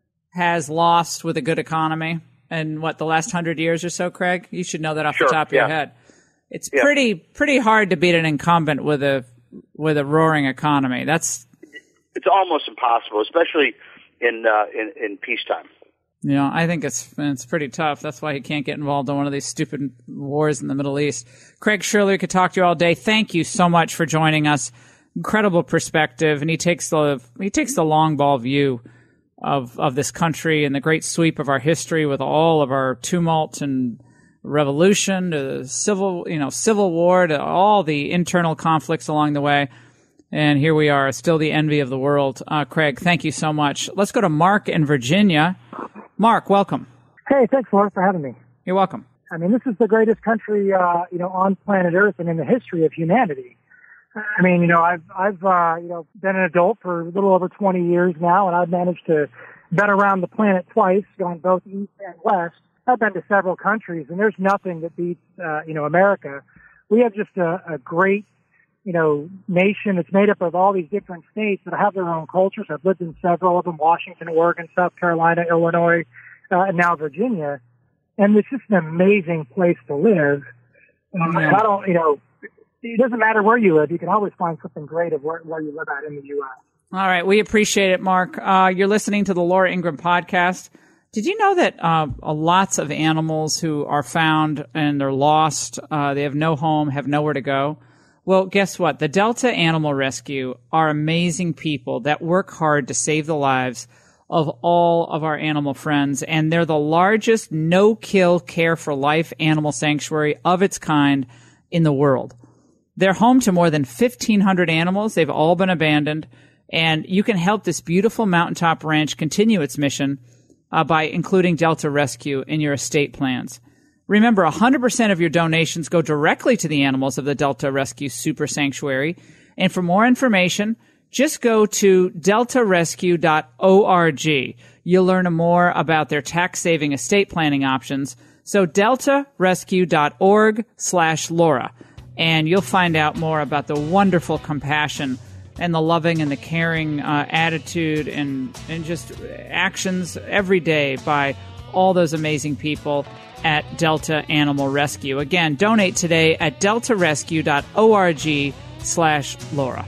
has lost with a good economy. And what, the last hundred years or so, Craig? You should know that off Sure, the top of yeah. your head. It's Yeah. pretty pretty hard to beat an incumbent with a with a roaring economy. That's It's almost impossible, especially in uh, in, in peacetime. You know, I think it's it's pretty tough. That's why he can't get involved in one of these stupid wars in the Middle East. Craig Shirley could talk to you all day. Thank you so much for joining us. Incredible perspective, and he takes the he takes the long ball view of of this country and the great sweep of our history with all of our tumult and revolution to civil, you know, civil war to all the internal conflicts along the way. And here we are, still the envy of the world. Uh, Craig, thank you so much. Let's go to Mark in Virginia. Mark, welcome. Hey, thanks, Laura, for having me. You're welcome. I mean, this is the greatest country, uh, you know, on planet Earth and in the history of humanity. I mean, you know, I've, I've, uh, you know, been an adult for a little over twenty years now, and I've managed to been around the planet twice, going both east and west. I've been to several countries, and there's nothing that beats, uh, you know, America. We have just a, a great, you know, nation that's made up of all these different states that have their own cultures. I've lived in several of them: Washington, Oregon, South Carolina, Illinois, uh, and now Virginia. And it's just an amazing place to live. Um, I don't, you know, it doesn't matter where you live. You can always find something great of where, where you live at in the U S. All right. We appreciate it, Mark. Uh, you're listening to the Laura Ingraham podcast. Did you know that uh, lots of animals who are found and they're lost, uh, they have no home, have nowhere to go? Well, guess what? The Delta Animal Rescue are amazing people that work hard to save the lives of all of our animal friends, and they're the largest no-kill care for life animal sanctuary of its kind in the world. They're home to more than fifteen hundred animals. They've all been abandoned, and you can help this beautiful mountaintop ranch continue its mission uh, by including Delta Rescue in your estate plans. Remember, one hundred percent of your donations go directly to the animals of the Delta Rescue Super Sanctuary. And for more information, just go to delta rescue dot org. You'll learn more about their tax-saving estate planning options. So delta rescue dot org slash Laura. And you'll find out more about the wonderful compassion and the loving and the caring uh, attitude and, and just actions every day by all those amazing people at Delta Animal Rescue. Again, donate today at delta rescue dot org slash Laura.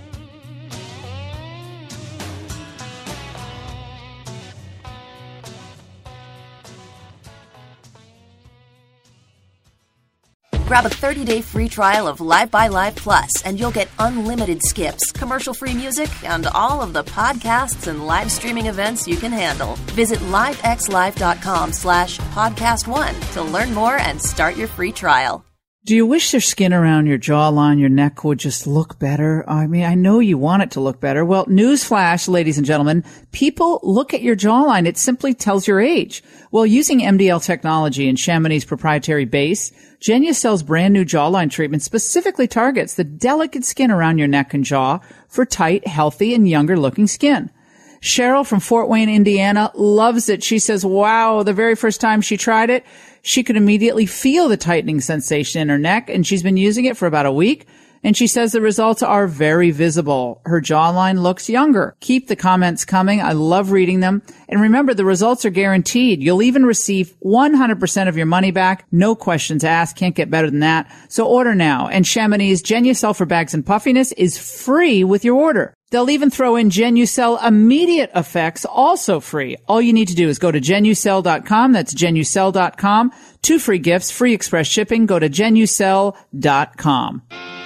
Grab a thirty-day free trial of Live by Live Plus, and you'll get unlimited skips, commercial-free music, and all of the podcasts and live streaming events you can handle. Visit livexlive.com slash podcast one to learn more and start your free trial. Do you wish your skin around your jawline, your neck would just look better? I mean, I know you want it to look better. Well, newsflash, ladies and gentlemen, people look at your jawline. It simply tells your age. Well, using M D L technology and Chamonix's proprietary base, Genucel's brand new jawline treatment specifically targets the delicate skin around your neck and jaw for tight, healthy, and younger looking skin. Cheryl from Fort Wayne, Indiana loves it. She says, wow, the very first time she tried it, she could immediately feel the tightening sensation in her neck, and she's been using it for about a week. And she says the results are very visible. Her jawline looks younger. Keep the comments coming. I love reading them. And remember, the results are guaranteed. You'll even receive one hundred percent of your money back. No questions asked. Can't get better than that. So order now. And Chamonix's Genucel for bags and puffiness is free with your order. They'll even throw in Genucel Immediate Effects, also free. All you need to do is go to genucel dot com. That's genucel dot com. Two free gifts, free express shipping. Go to genucel dot com.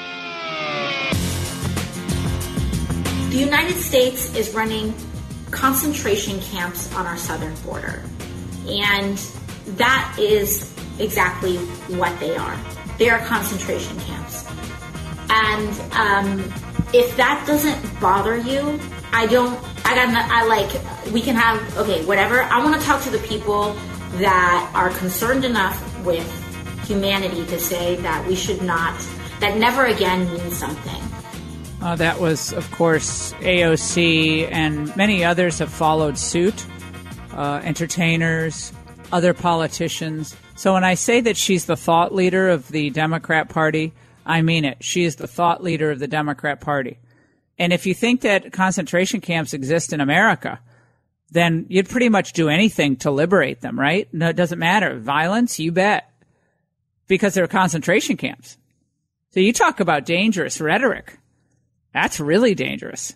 The United States is running concentration camps on our southern border, and that is exactly what they are. They are concentration camps. And um, if that doesn't bother you, I don't, I got, I like, we can have, okay, whatever. I want to talk to the people that are concerned enough with humanity to say that we should not, that never again means something. Uh, that was, of course, A O C, and many others have followed suit, uh, entertainers, other politicians. So when I say that she's the thought leader of the Democrat Party, I mean it. She is the thought leader of the Democrat Party. And if you think that concentration camps exist in America, then you'd pretty much do anything to liberate them, right? No, it doesn't matter. Violence, you bet. Because they're concentration camps. So you talk about dangerous rhetoric. That's really dangerous.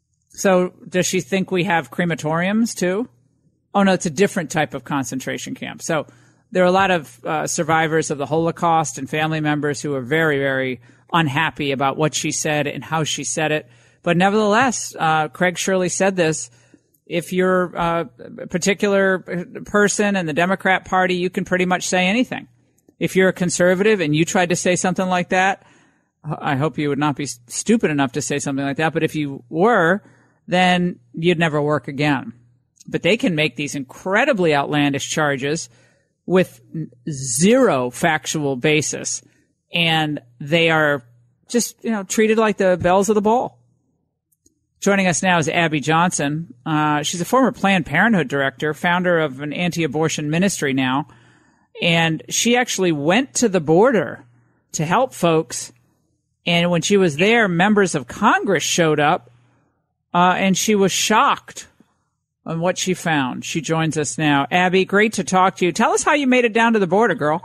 So does she think we have crematoriums too? Oh, no, it's a different type of concentration camp. So there are a lot of uh, survivors of the Holocaust and family members who are very, very unhappy about what she said and how she said it. But nevertheless, uh, Craig Shirley said this. If you're uh, a particular person in the Democrat Party, you can pretty much say anything. If you're a conservative and you tried to say something like that, I hope you would not be stupid enough to say something like that. But if you were, then you'd never work again. But they can make these incredibly outlandish charges with zero factual basis. And they are just, you know, treated like the bells of the ball. Joining us now is Abby Johnson. Uh, she's a former Planned Parenthood director, founder of an anti-abortion ministry now. And she actually went to the border to help folks. And when she was there, members of Congress showed up, uh, and she was shocked on what she found. She joins us now. Abby, great to talk to you. Tell us how you made it down to the border, girl.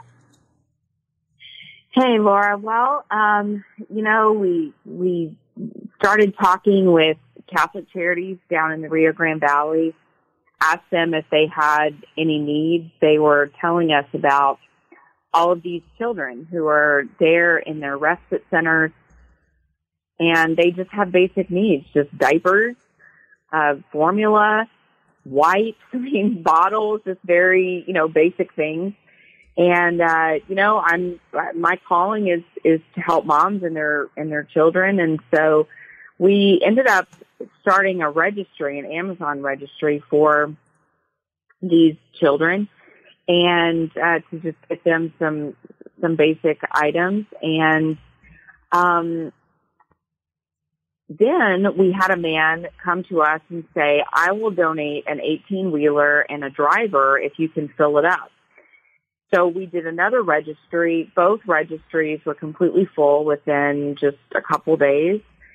Hey, Laura. Well, um, you know, we we started talking with Catholic Charities down in the Rio Grande Valley, asked them if they had any needs. They were telling us about all of these children who are there in their respite centers, and they just have basic needs, just diapers, uh, formula, wipes, I mean, bottles, just very, you know, basic things. And, uh, you know, I'm, my calling is, is to help moms and their, and their children. And so we ended up starting a registry, an Amazon registry for these children, and uh, to just get them some some basic items. And um, then we had a man come to us and say, I will donate an eighteen-wheeler and a driver if you can fill it up. So we did another registry. Both registries were completely full within just a couple days.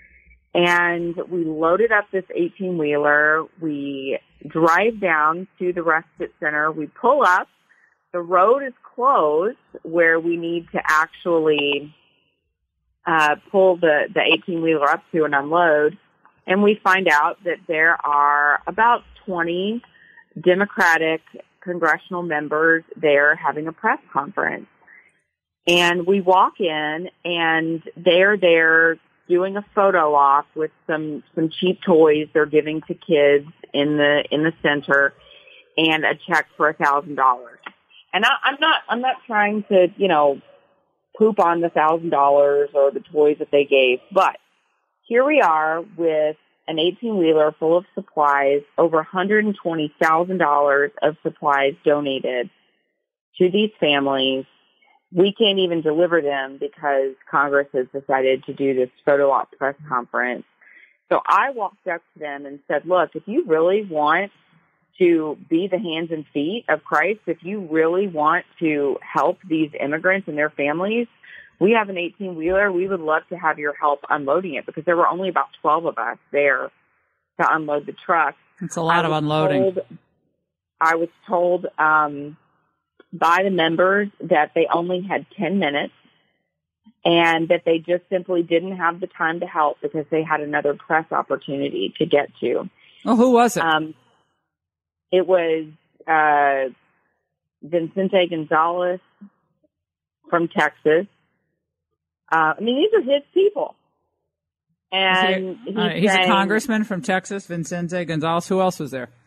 And we loaded up this eighteen-wheeler. We drive down to the respite center. We pull up. The road is closed where we need to actually uh, pull the, the eighteen-wheeler up to and unload. And we find out that there are about twenty Democratic congressional members there having a press conference. And we walk in, and they're there doing a photo op with some, some cheap toys they're giving to kids in the in the center, and a check for a thousand dollars. And I, I'm not I'm not trying to you know poop on the thousand dollars or the toys that they gave, but here we are with an eighteen-wheeler full of supplies, over one hundred twenty thousand dollars of supplies donated to these families. We can't even deliver them because Congress has decided to do this photo op press conference. So I walked up to them and said, look, if you really want to be the hands and feet of Christ, if you really want to help these immigrants and their families, we have an eighteen-wheeler. We would love to have your help unloading it, because there were only about twelve of us there to unload the truck. It's a lot of unloading. Told, I was told um, by the members that they only had ten minutes and that they just simply didn't have the time to help because they had another press opportunity to get to. Oh, who was it? Um, it was uh, Vicente Gonzalez from Texas. Uh, I mean, these are his people. And he, uh, he's, he's saying, a congressman from Texas, Vicente Gonzalez. Who else was there?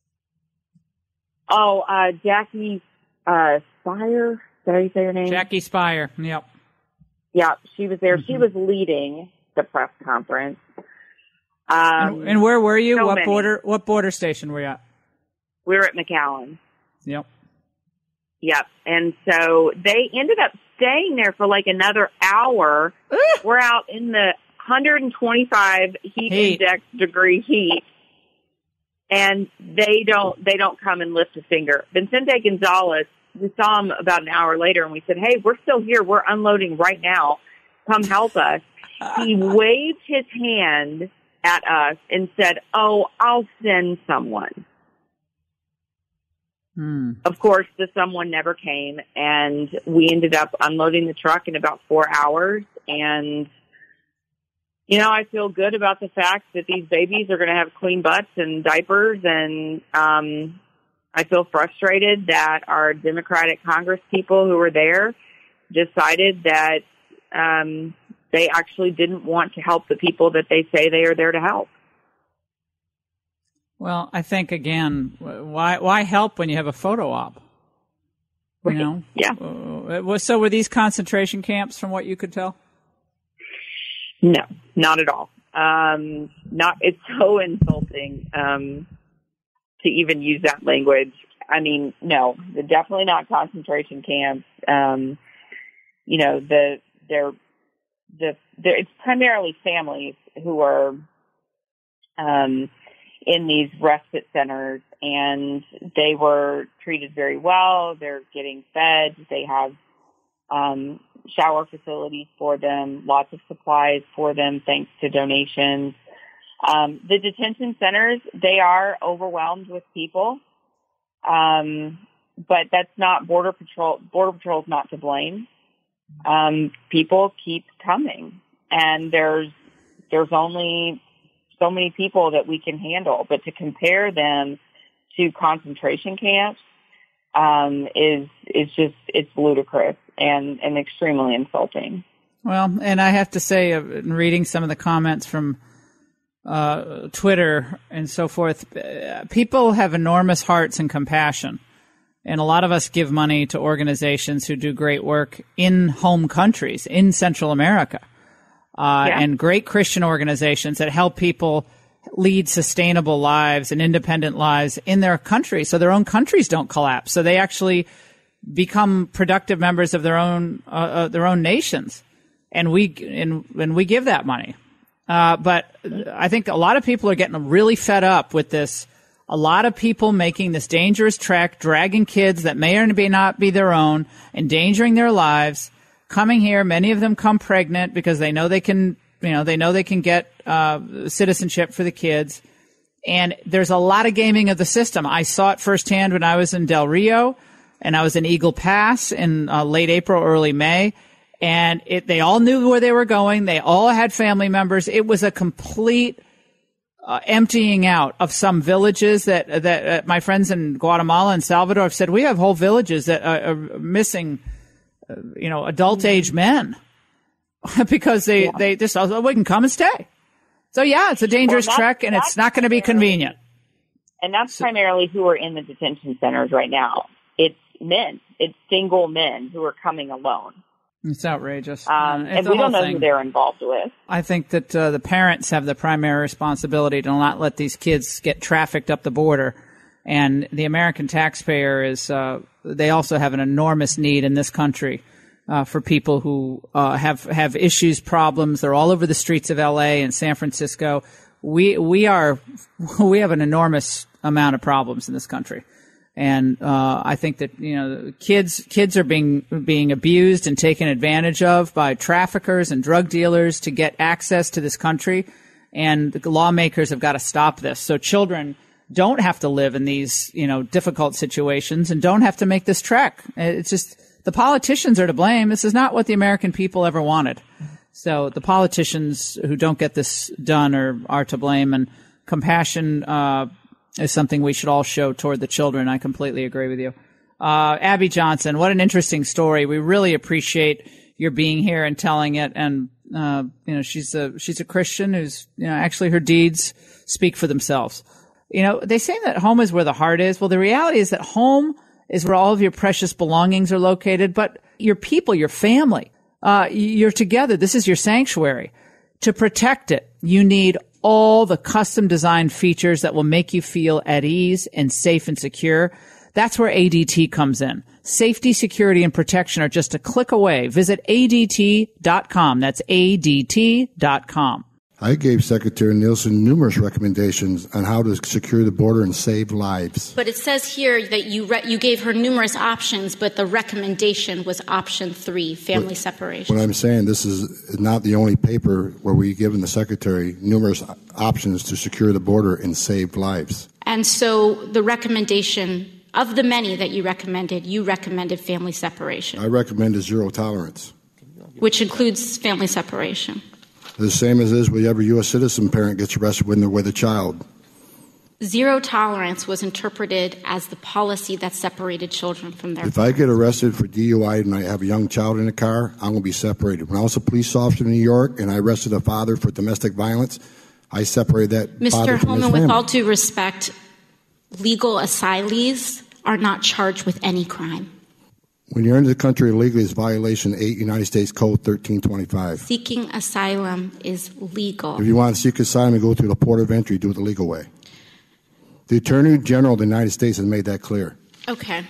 Oh, uh, Jackie uh, Spire. Is that how you say her name? Jackie Spire. Yep. Yeah, she was there. Mm-hmm. She was leading the press conference. Um, and, and where were you? So what many. border? What border station were you at? We were at McAllen. Yep. Yep. And so they ended up staying there for like another hour. We're out in the one hundred twenty-five heat, heat index degree heat, and they don't they don't come and lift a finger. Vicente Gonzalez, we saw him about an hour later, and we said, "Hey, we're still here. We're unloading right now. Come help us." He waved his hand at us and said, "Oh, I'll send someone." Hmm. Of course, the someone never came, and we ended up unloading the truck in about four hours. And, you know, I feel good about the fact that these babies are going to have clean butts and diapers, and um, I feel frustrated that our Democratic Congress people who were there decided that um, they actually didn't want to help the people that they say they are there to help. Well, I think, again, why why help when you have a photo op? You know? Yeah. Uh, so were these concentration camps, from what you could tell? No, not at all. Um, not. It's so insulting um, to even use that language. I mean, no, they're definitely not concentration camps. Um, you know, the they're the they're, it's primarily families who are um, in these respite centers, and they were treated very well. They're getting fed. They have um, shower facilities for them, lots of supplies for them, thanks to donations. Um, the detention centers, they are overwhelmed with people, um, but that's not Border Patrol. Border Patrol is not to blame. Um, people keep coming, and there's there's only so many people that we can handle. But to compare them to concentration camps um, is is just it's ludicrous and, and extremely insulting. Well, and I have to say, uh, in reading some of the comments from uh, Twitter and so forth, uh, people have enormous hearts and compassion. And a lot of us give money to organizations who do great work in home countries, in Central America, uh, yeah. and great Christian organizations that help people lead sustainable lives and independent lives in their country so their own countries don't collapse. So they actually become productive members of their own uh, uh, their own nations. And we and, and we give that money. Uh, but I think a lot of people are getting really fed up with this. A lot of people making this dangerous trek, dragging kids that may or may not be their own, endangering their lives, coming here. Many of them come pregnant because they know they can you know, they know they can get uh, citizenship for the kids. And there's a lot of gaming of the system. I saw it firsthand when I was in Del Rio, and I was in Eagle Pass in uh, late April, early May. And it, they all knew where they were going. They all had family members. It was a complete uh, emptying out of some villages that that uh, my friends in Guatemala and Salvador have said, we have whole villages that are, are missing, uh, you know, adult age men because they, yeah. they just, oh, we can come and stay. So, yeah, it's a dangerous well, trek, and it's not going to be convenient. And that's so, primarily who are in the detention centers right now. It's men. It's single men who are coming alone. It's outrageous. Um, it's and we don't know thing. who they're involved with. I think that uh, the parents have the primary responsibility to not let these kids get trafficked up the border. And the American taxpayer is, uh, they also have an enormous need in this country uh, for people who uh, have, have issues, problems. They're all over the streets of L A and San Francisco. We, we are, we have an enormous amount of problems in this country. And uh, I think that, you know, kids kids are being being abused and taken advantage of by traffickers and drug dealers to get access to this country. And the lawmakers have got to stop this. So children don't have to live in these, you know, difficult situations and don't have to make this trek. It's just the politicians are to blame. This is not what the American people ever wanted. So the politicians who don't get this done are, are to blame. And compassion uh is something we should all show toward the children. I completely agree with you. Uh, Abby Johnson, what an interesting story. We really appreciate your being here and telling it. And, uh, you know, she's a, she's a Christian who's, you know, actually her deeds speak for themselves. You know, they say that home is where the heart is. Well, the reality is that home is where all of your precious belongings are located, but your people, your family, uh, you're together. This is your sanctuary. To protect it, you need all the custom designed features that will make you feel at ease and safe and secure. That's where A D T comes in. Safety, security, and protection are just a click away. Visit A D T dot com. That's A D T dot com. I gave Secretary Nielsen numerous recommendations on how to secure the border and save lives. But it says here that you re- you gave her numerous options, but the recommendation was option three, family but, separation. What I'm saying, this is not the only paper where we've given the Secretary numerous options to secure the border and save lives. And so the recommendation, of the many that you recommended, you recommended family separation. I recommended zero tolerance. Which includes family separation. The same as is with every U S citizen parent gets arrested when they're with a child. Zero tolerance was interpreted as the policy that separated children from their If I get arrested for D U I and I have a young child in the car, I'm going to be separated. When I was a police officer in New York and I arrested a father for domestic violence, I separated that Mister father from his Holman, family. with all due respect, legal asylees are not charged with any crime. When you're into the country illegally, it's violation eight United States Code thirteen twenty-five. Seeking asylum is legal. If you want to seek asylum and go through the port of entry, do it the legal way. The Attorney General of the United States has made that clear. Okay.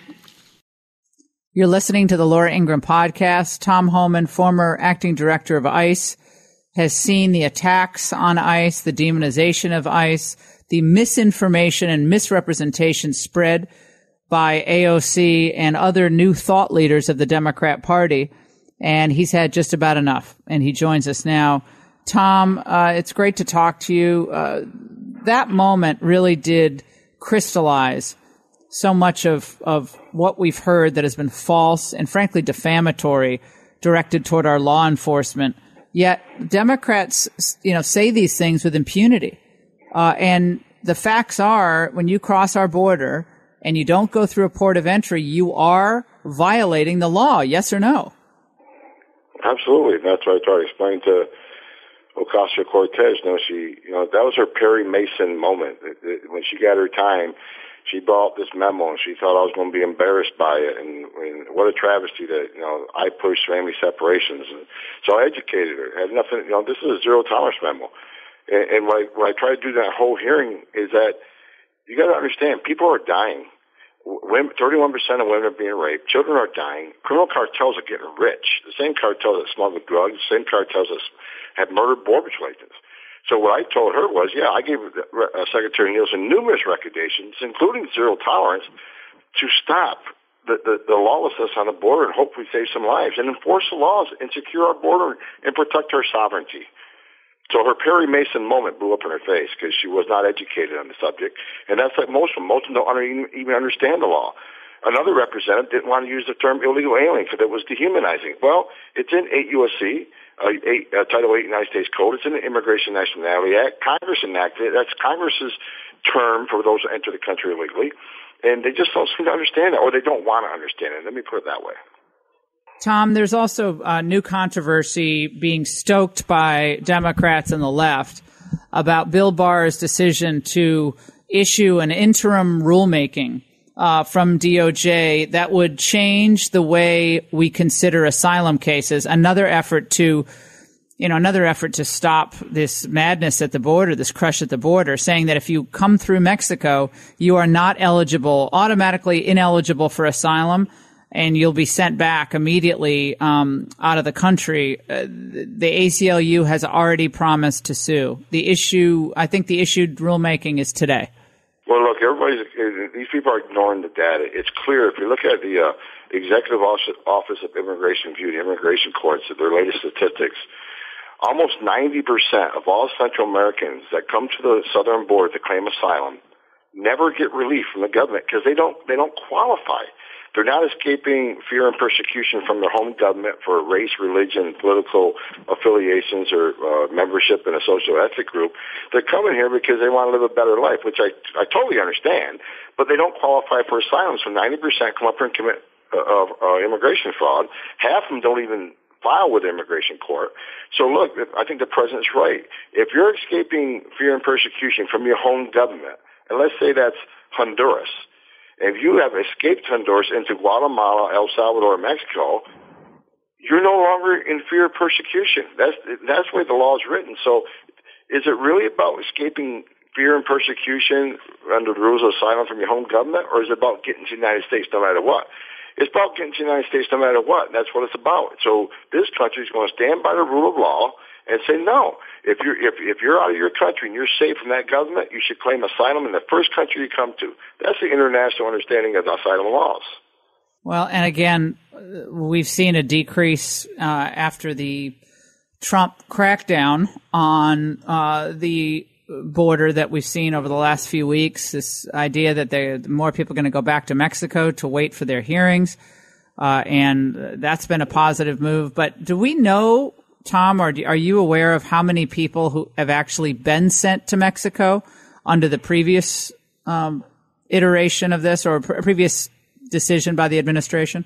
You're listening to the Laura Ingraham podcast. Tom Homan, former acting director of ICE, has seen the attacks on ICE, the demonization of ICE, the misinformation and misrepresentation spread by A O C and other new thought leaders of the Democrat Party. And he's had just about enough. And he joins us now. Tom, uh, it's great to talk to you. Uh, that moment really did crystallize so much of, of what we've heard that has been false and frankly defamatory directed toward our law enforcement. Yet Democrats, you know, say these things with impunity. Uh, and the facts are, when you cross our border and you don't go through a port of entry, you are violating the law, yes or no? Absolutely. That's what I tried to explain to Ocasio-Cortez. You know, she, you know, that was her Perry Mason moment. When she got her time, she brought this memo and she thought I was going to be embarrassed by it. And, and what a travesty that, you know, I pushed family separations. And so I educated her. It had nothing, you know, this is a zero tolerance memo. And, and what, I, what I tried to do that whole hearing is that you got to understand, people are dying. Women, thirty-one percent of women are being raped. Children are dying. Criminal cartels are getting rich. The same cartels that smuggle drugs, the same cartels that have murdered border patrol agents. So what I told her was, yeah, I gave uh, Secretary Nielsen numerous recommendations, including zero tolerance, to stop the, the, the lawlessness on the border and hopefully save some lives and enforce the laws and secure our border and protect our sovereignty. So her Perry Mason moment blew up in her face because she was not educated on the subject. And that's like most of them. Most of them don't even understand the law. Another representative didn't want to use the term illegal alien because it was dehumanizing. Well, it's in eight U S C, uh, eight, uh, Title eight United States Code. It's in the Immigration and Nationality Act. Congress enacted it. That's Congress's term for those who enter the country illegally. And they just don't seem to understand it, or they don't want to understand it. Let me put it that way. Tom, there's also uh, new controversy being stoked by Democrats and the left about Bill Barr's decision to issue an interim rulemaking uh, from D O J that would change the way we consider asylum cases. Another effort to, you know, another effort to stop this madness at the border, this crush at the border, saying that if you come through Mexico, you are not eligible, automatically ineligible for asylum, and you'll be sent back immediately um, out of the country. Uh, the A C L U has already promised to sue. The issue, I think the issued rulemaking is today. Well, look, everybody's, these people are ignoring the data. It's clear if you look at the uh, Executive Office of Immigration Review, the immigration courts, their latest statistics, almost ninety percent of all Central Americans that come to the southern border to claim asylum never get relief from the government because they don't, they don't qualify. They're not escaping fear and persecution from their home government for race, religion, political affiliations, or uh, membership in a social ethnic group. They're coming here because they want to live a better life, which I, I totally understand, but they don't qualify for asylum. So ninety percent come up here and commit uh, uh, immigration fraud. Half of them don't even file with the immigration court. So look, I think the president's right. If you're escaping fear and persecution from your home government, and let's say that's Honduras, if you have escaped Honduras into Guatemala, El Salvador, Mexico, you're no longer in fear of persecution. That's that's the way the law is written. So is it really about escaping fear and persecution under the rules of asylum from your home government, or is it about getting to the United States no matter what? It's about getting to the United States no matter what. That's what it's about. So this country is going to stand by the rule of law and say, no, if you're, if, if you're out of your country and you're safe from that government, you should claim asylum in the first country you come to. That's the international understanding of the asylum laws. Well, and again, we've seen a decrease uh, after the Trump crackdown on uh, the border that we've seen over the last few weeks. This idea that there, more people are going to go back to Mexico to wait for their hearings, uh, and that's been a positive move. But do we know, Tom, or do, are you aware of how many people who have actually been sent to Mexico under the previous um, iteration of this, or pr- previous decision by the administration?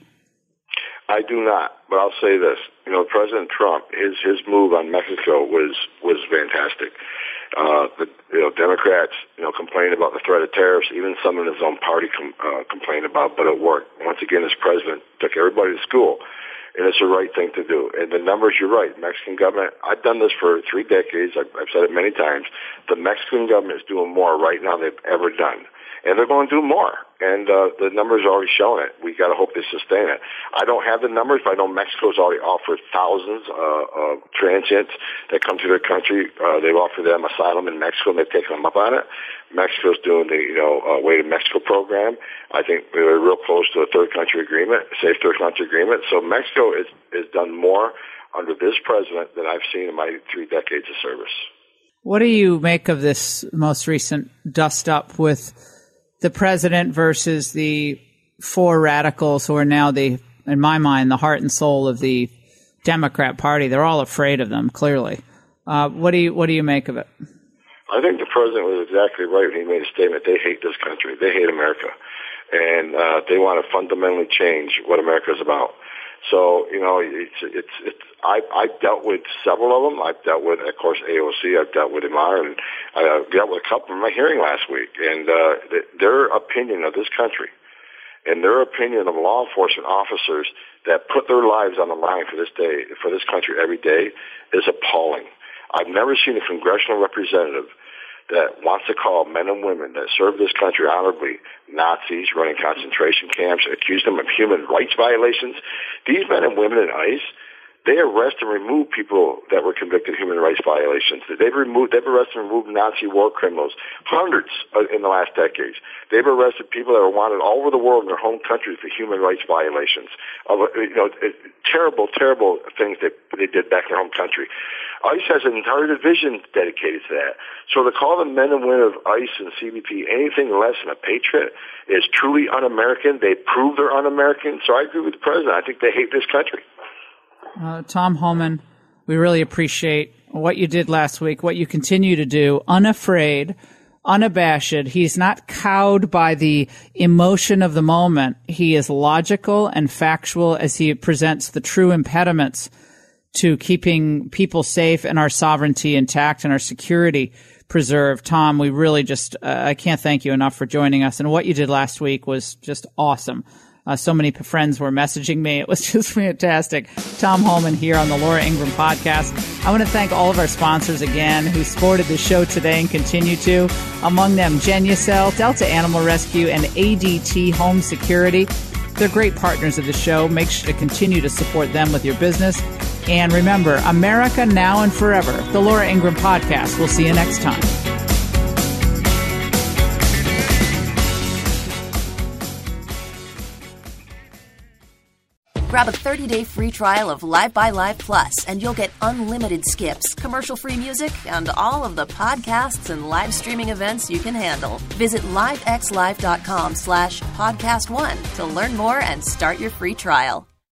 I do not, but I'll say this. You know, President Trump, his his move on Mexico was was fantastic. Uh, the you know Democrats, you know, complained about the threat of tariffs. Even some in his own party com- uh, complained about, but it worked. Once again, as president, took everybody to school, and it's the right thing to do. And the numbers, you're right. Mexican government. I've done this for three decades. I've, I've said it many times. The Mexican government is doing more right now than they've ever done. And they're going to do more. And uh, the numbers are already showing it. We got to hope they sustain it. I don't have the numbers, but I know Mexico's already offered thousands uh, of transients that come to their country. Uh, they've offered them asylum in Mexico, and they've taken them up on it. Mexico's doing the, you know, uh, Way to Mexico program. I think we're real close to a third country agreement, safe third country agreement. So Mexico is, is done more under this president than I've seen in my three decades of service. What do you make of this most recent dust up with the president versus the four radicals who are now the, in my mind, the heart and soul of the Democrat Party? They're all afraid of them, clearly. Uh, what do you what do you make of it? I think the president was exactly right when he made a statement. They hate this country. They hate America. And uh, they want to fundamentally change what America is about. So, you know, it's, it's, it's, I, I've dealt with several of them. I've dealt with, of course, A O C. I've dealt with Imar, and I dealt with a couple in my hearing last week. And, uh, th- their opinion of this country and their opinion of law enforcement officers that put their lives on the line for this day, for this country every day is appalling. I've never seen a congressional representative that wants to call men and women that serve this country honorably Nazis, running concentration camps, accuse them of human rights violations. These men and women in ICE, They arrest and remove people that were convicted of human rights violations. They've removed, they've arrested and removed Nazi war criminals, hundreds in the last decades. They've arrested people that are wanted all over the world in their home countries for human rights violations. Of you know, terrible, terrible things that they did back in their home country. ICE has an entire division dedicated to that. So to call the men and women of ICE and C B P anything less than a patriot is truly un-American. They prove they're un-American. So I agree with the president. I think they hate this country. Uh, Tom Homan, we really appreciate what you did last week, what you continue to do, unafraid, unabashed. He's not cowed by the emotion of the moment. He is logical and factual as he presents the true impediments to keeping people safe and our sovereignty intact and our security preserved. Tom, we really just, uh, I can't thank you enough for joining us. And what you did last week was just awesome. Uh, so many p- friends were messaging me. It was just fantastic. Tom Homan here on the Laura Ingraham Podcast. I want to thank all of our sponsors again who supported the show today and continue to. Among them, Genucel, Delta Animal Rescue, and A D T Home Security. They're great partners of the show. Make sure to continue to support them with your business. And remember, America now and forever. The Laura Ingraham Podcast. We'll see you next time. Grab a thirty-day free trial of Live by Live Plus, and you'll get unlimited skips, commercial-free music, and all of the podcasts and live streaming events you can handle. Visit livexlive.com slash podcast one to learn more and start your free trial.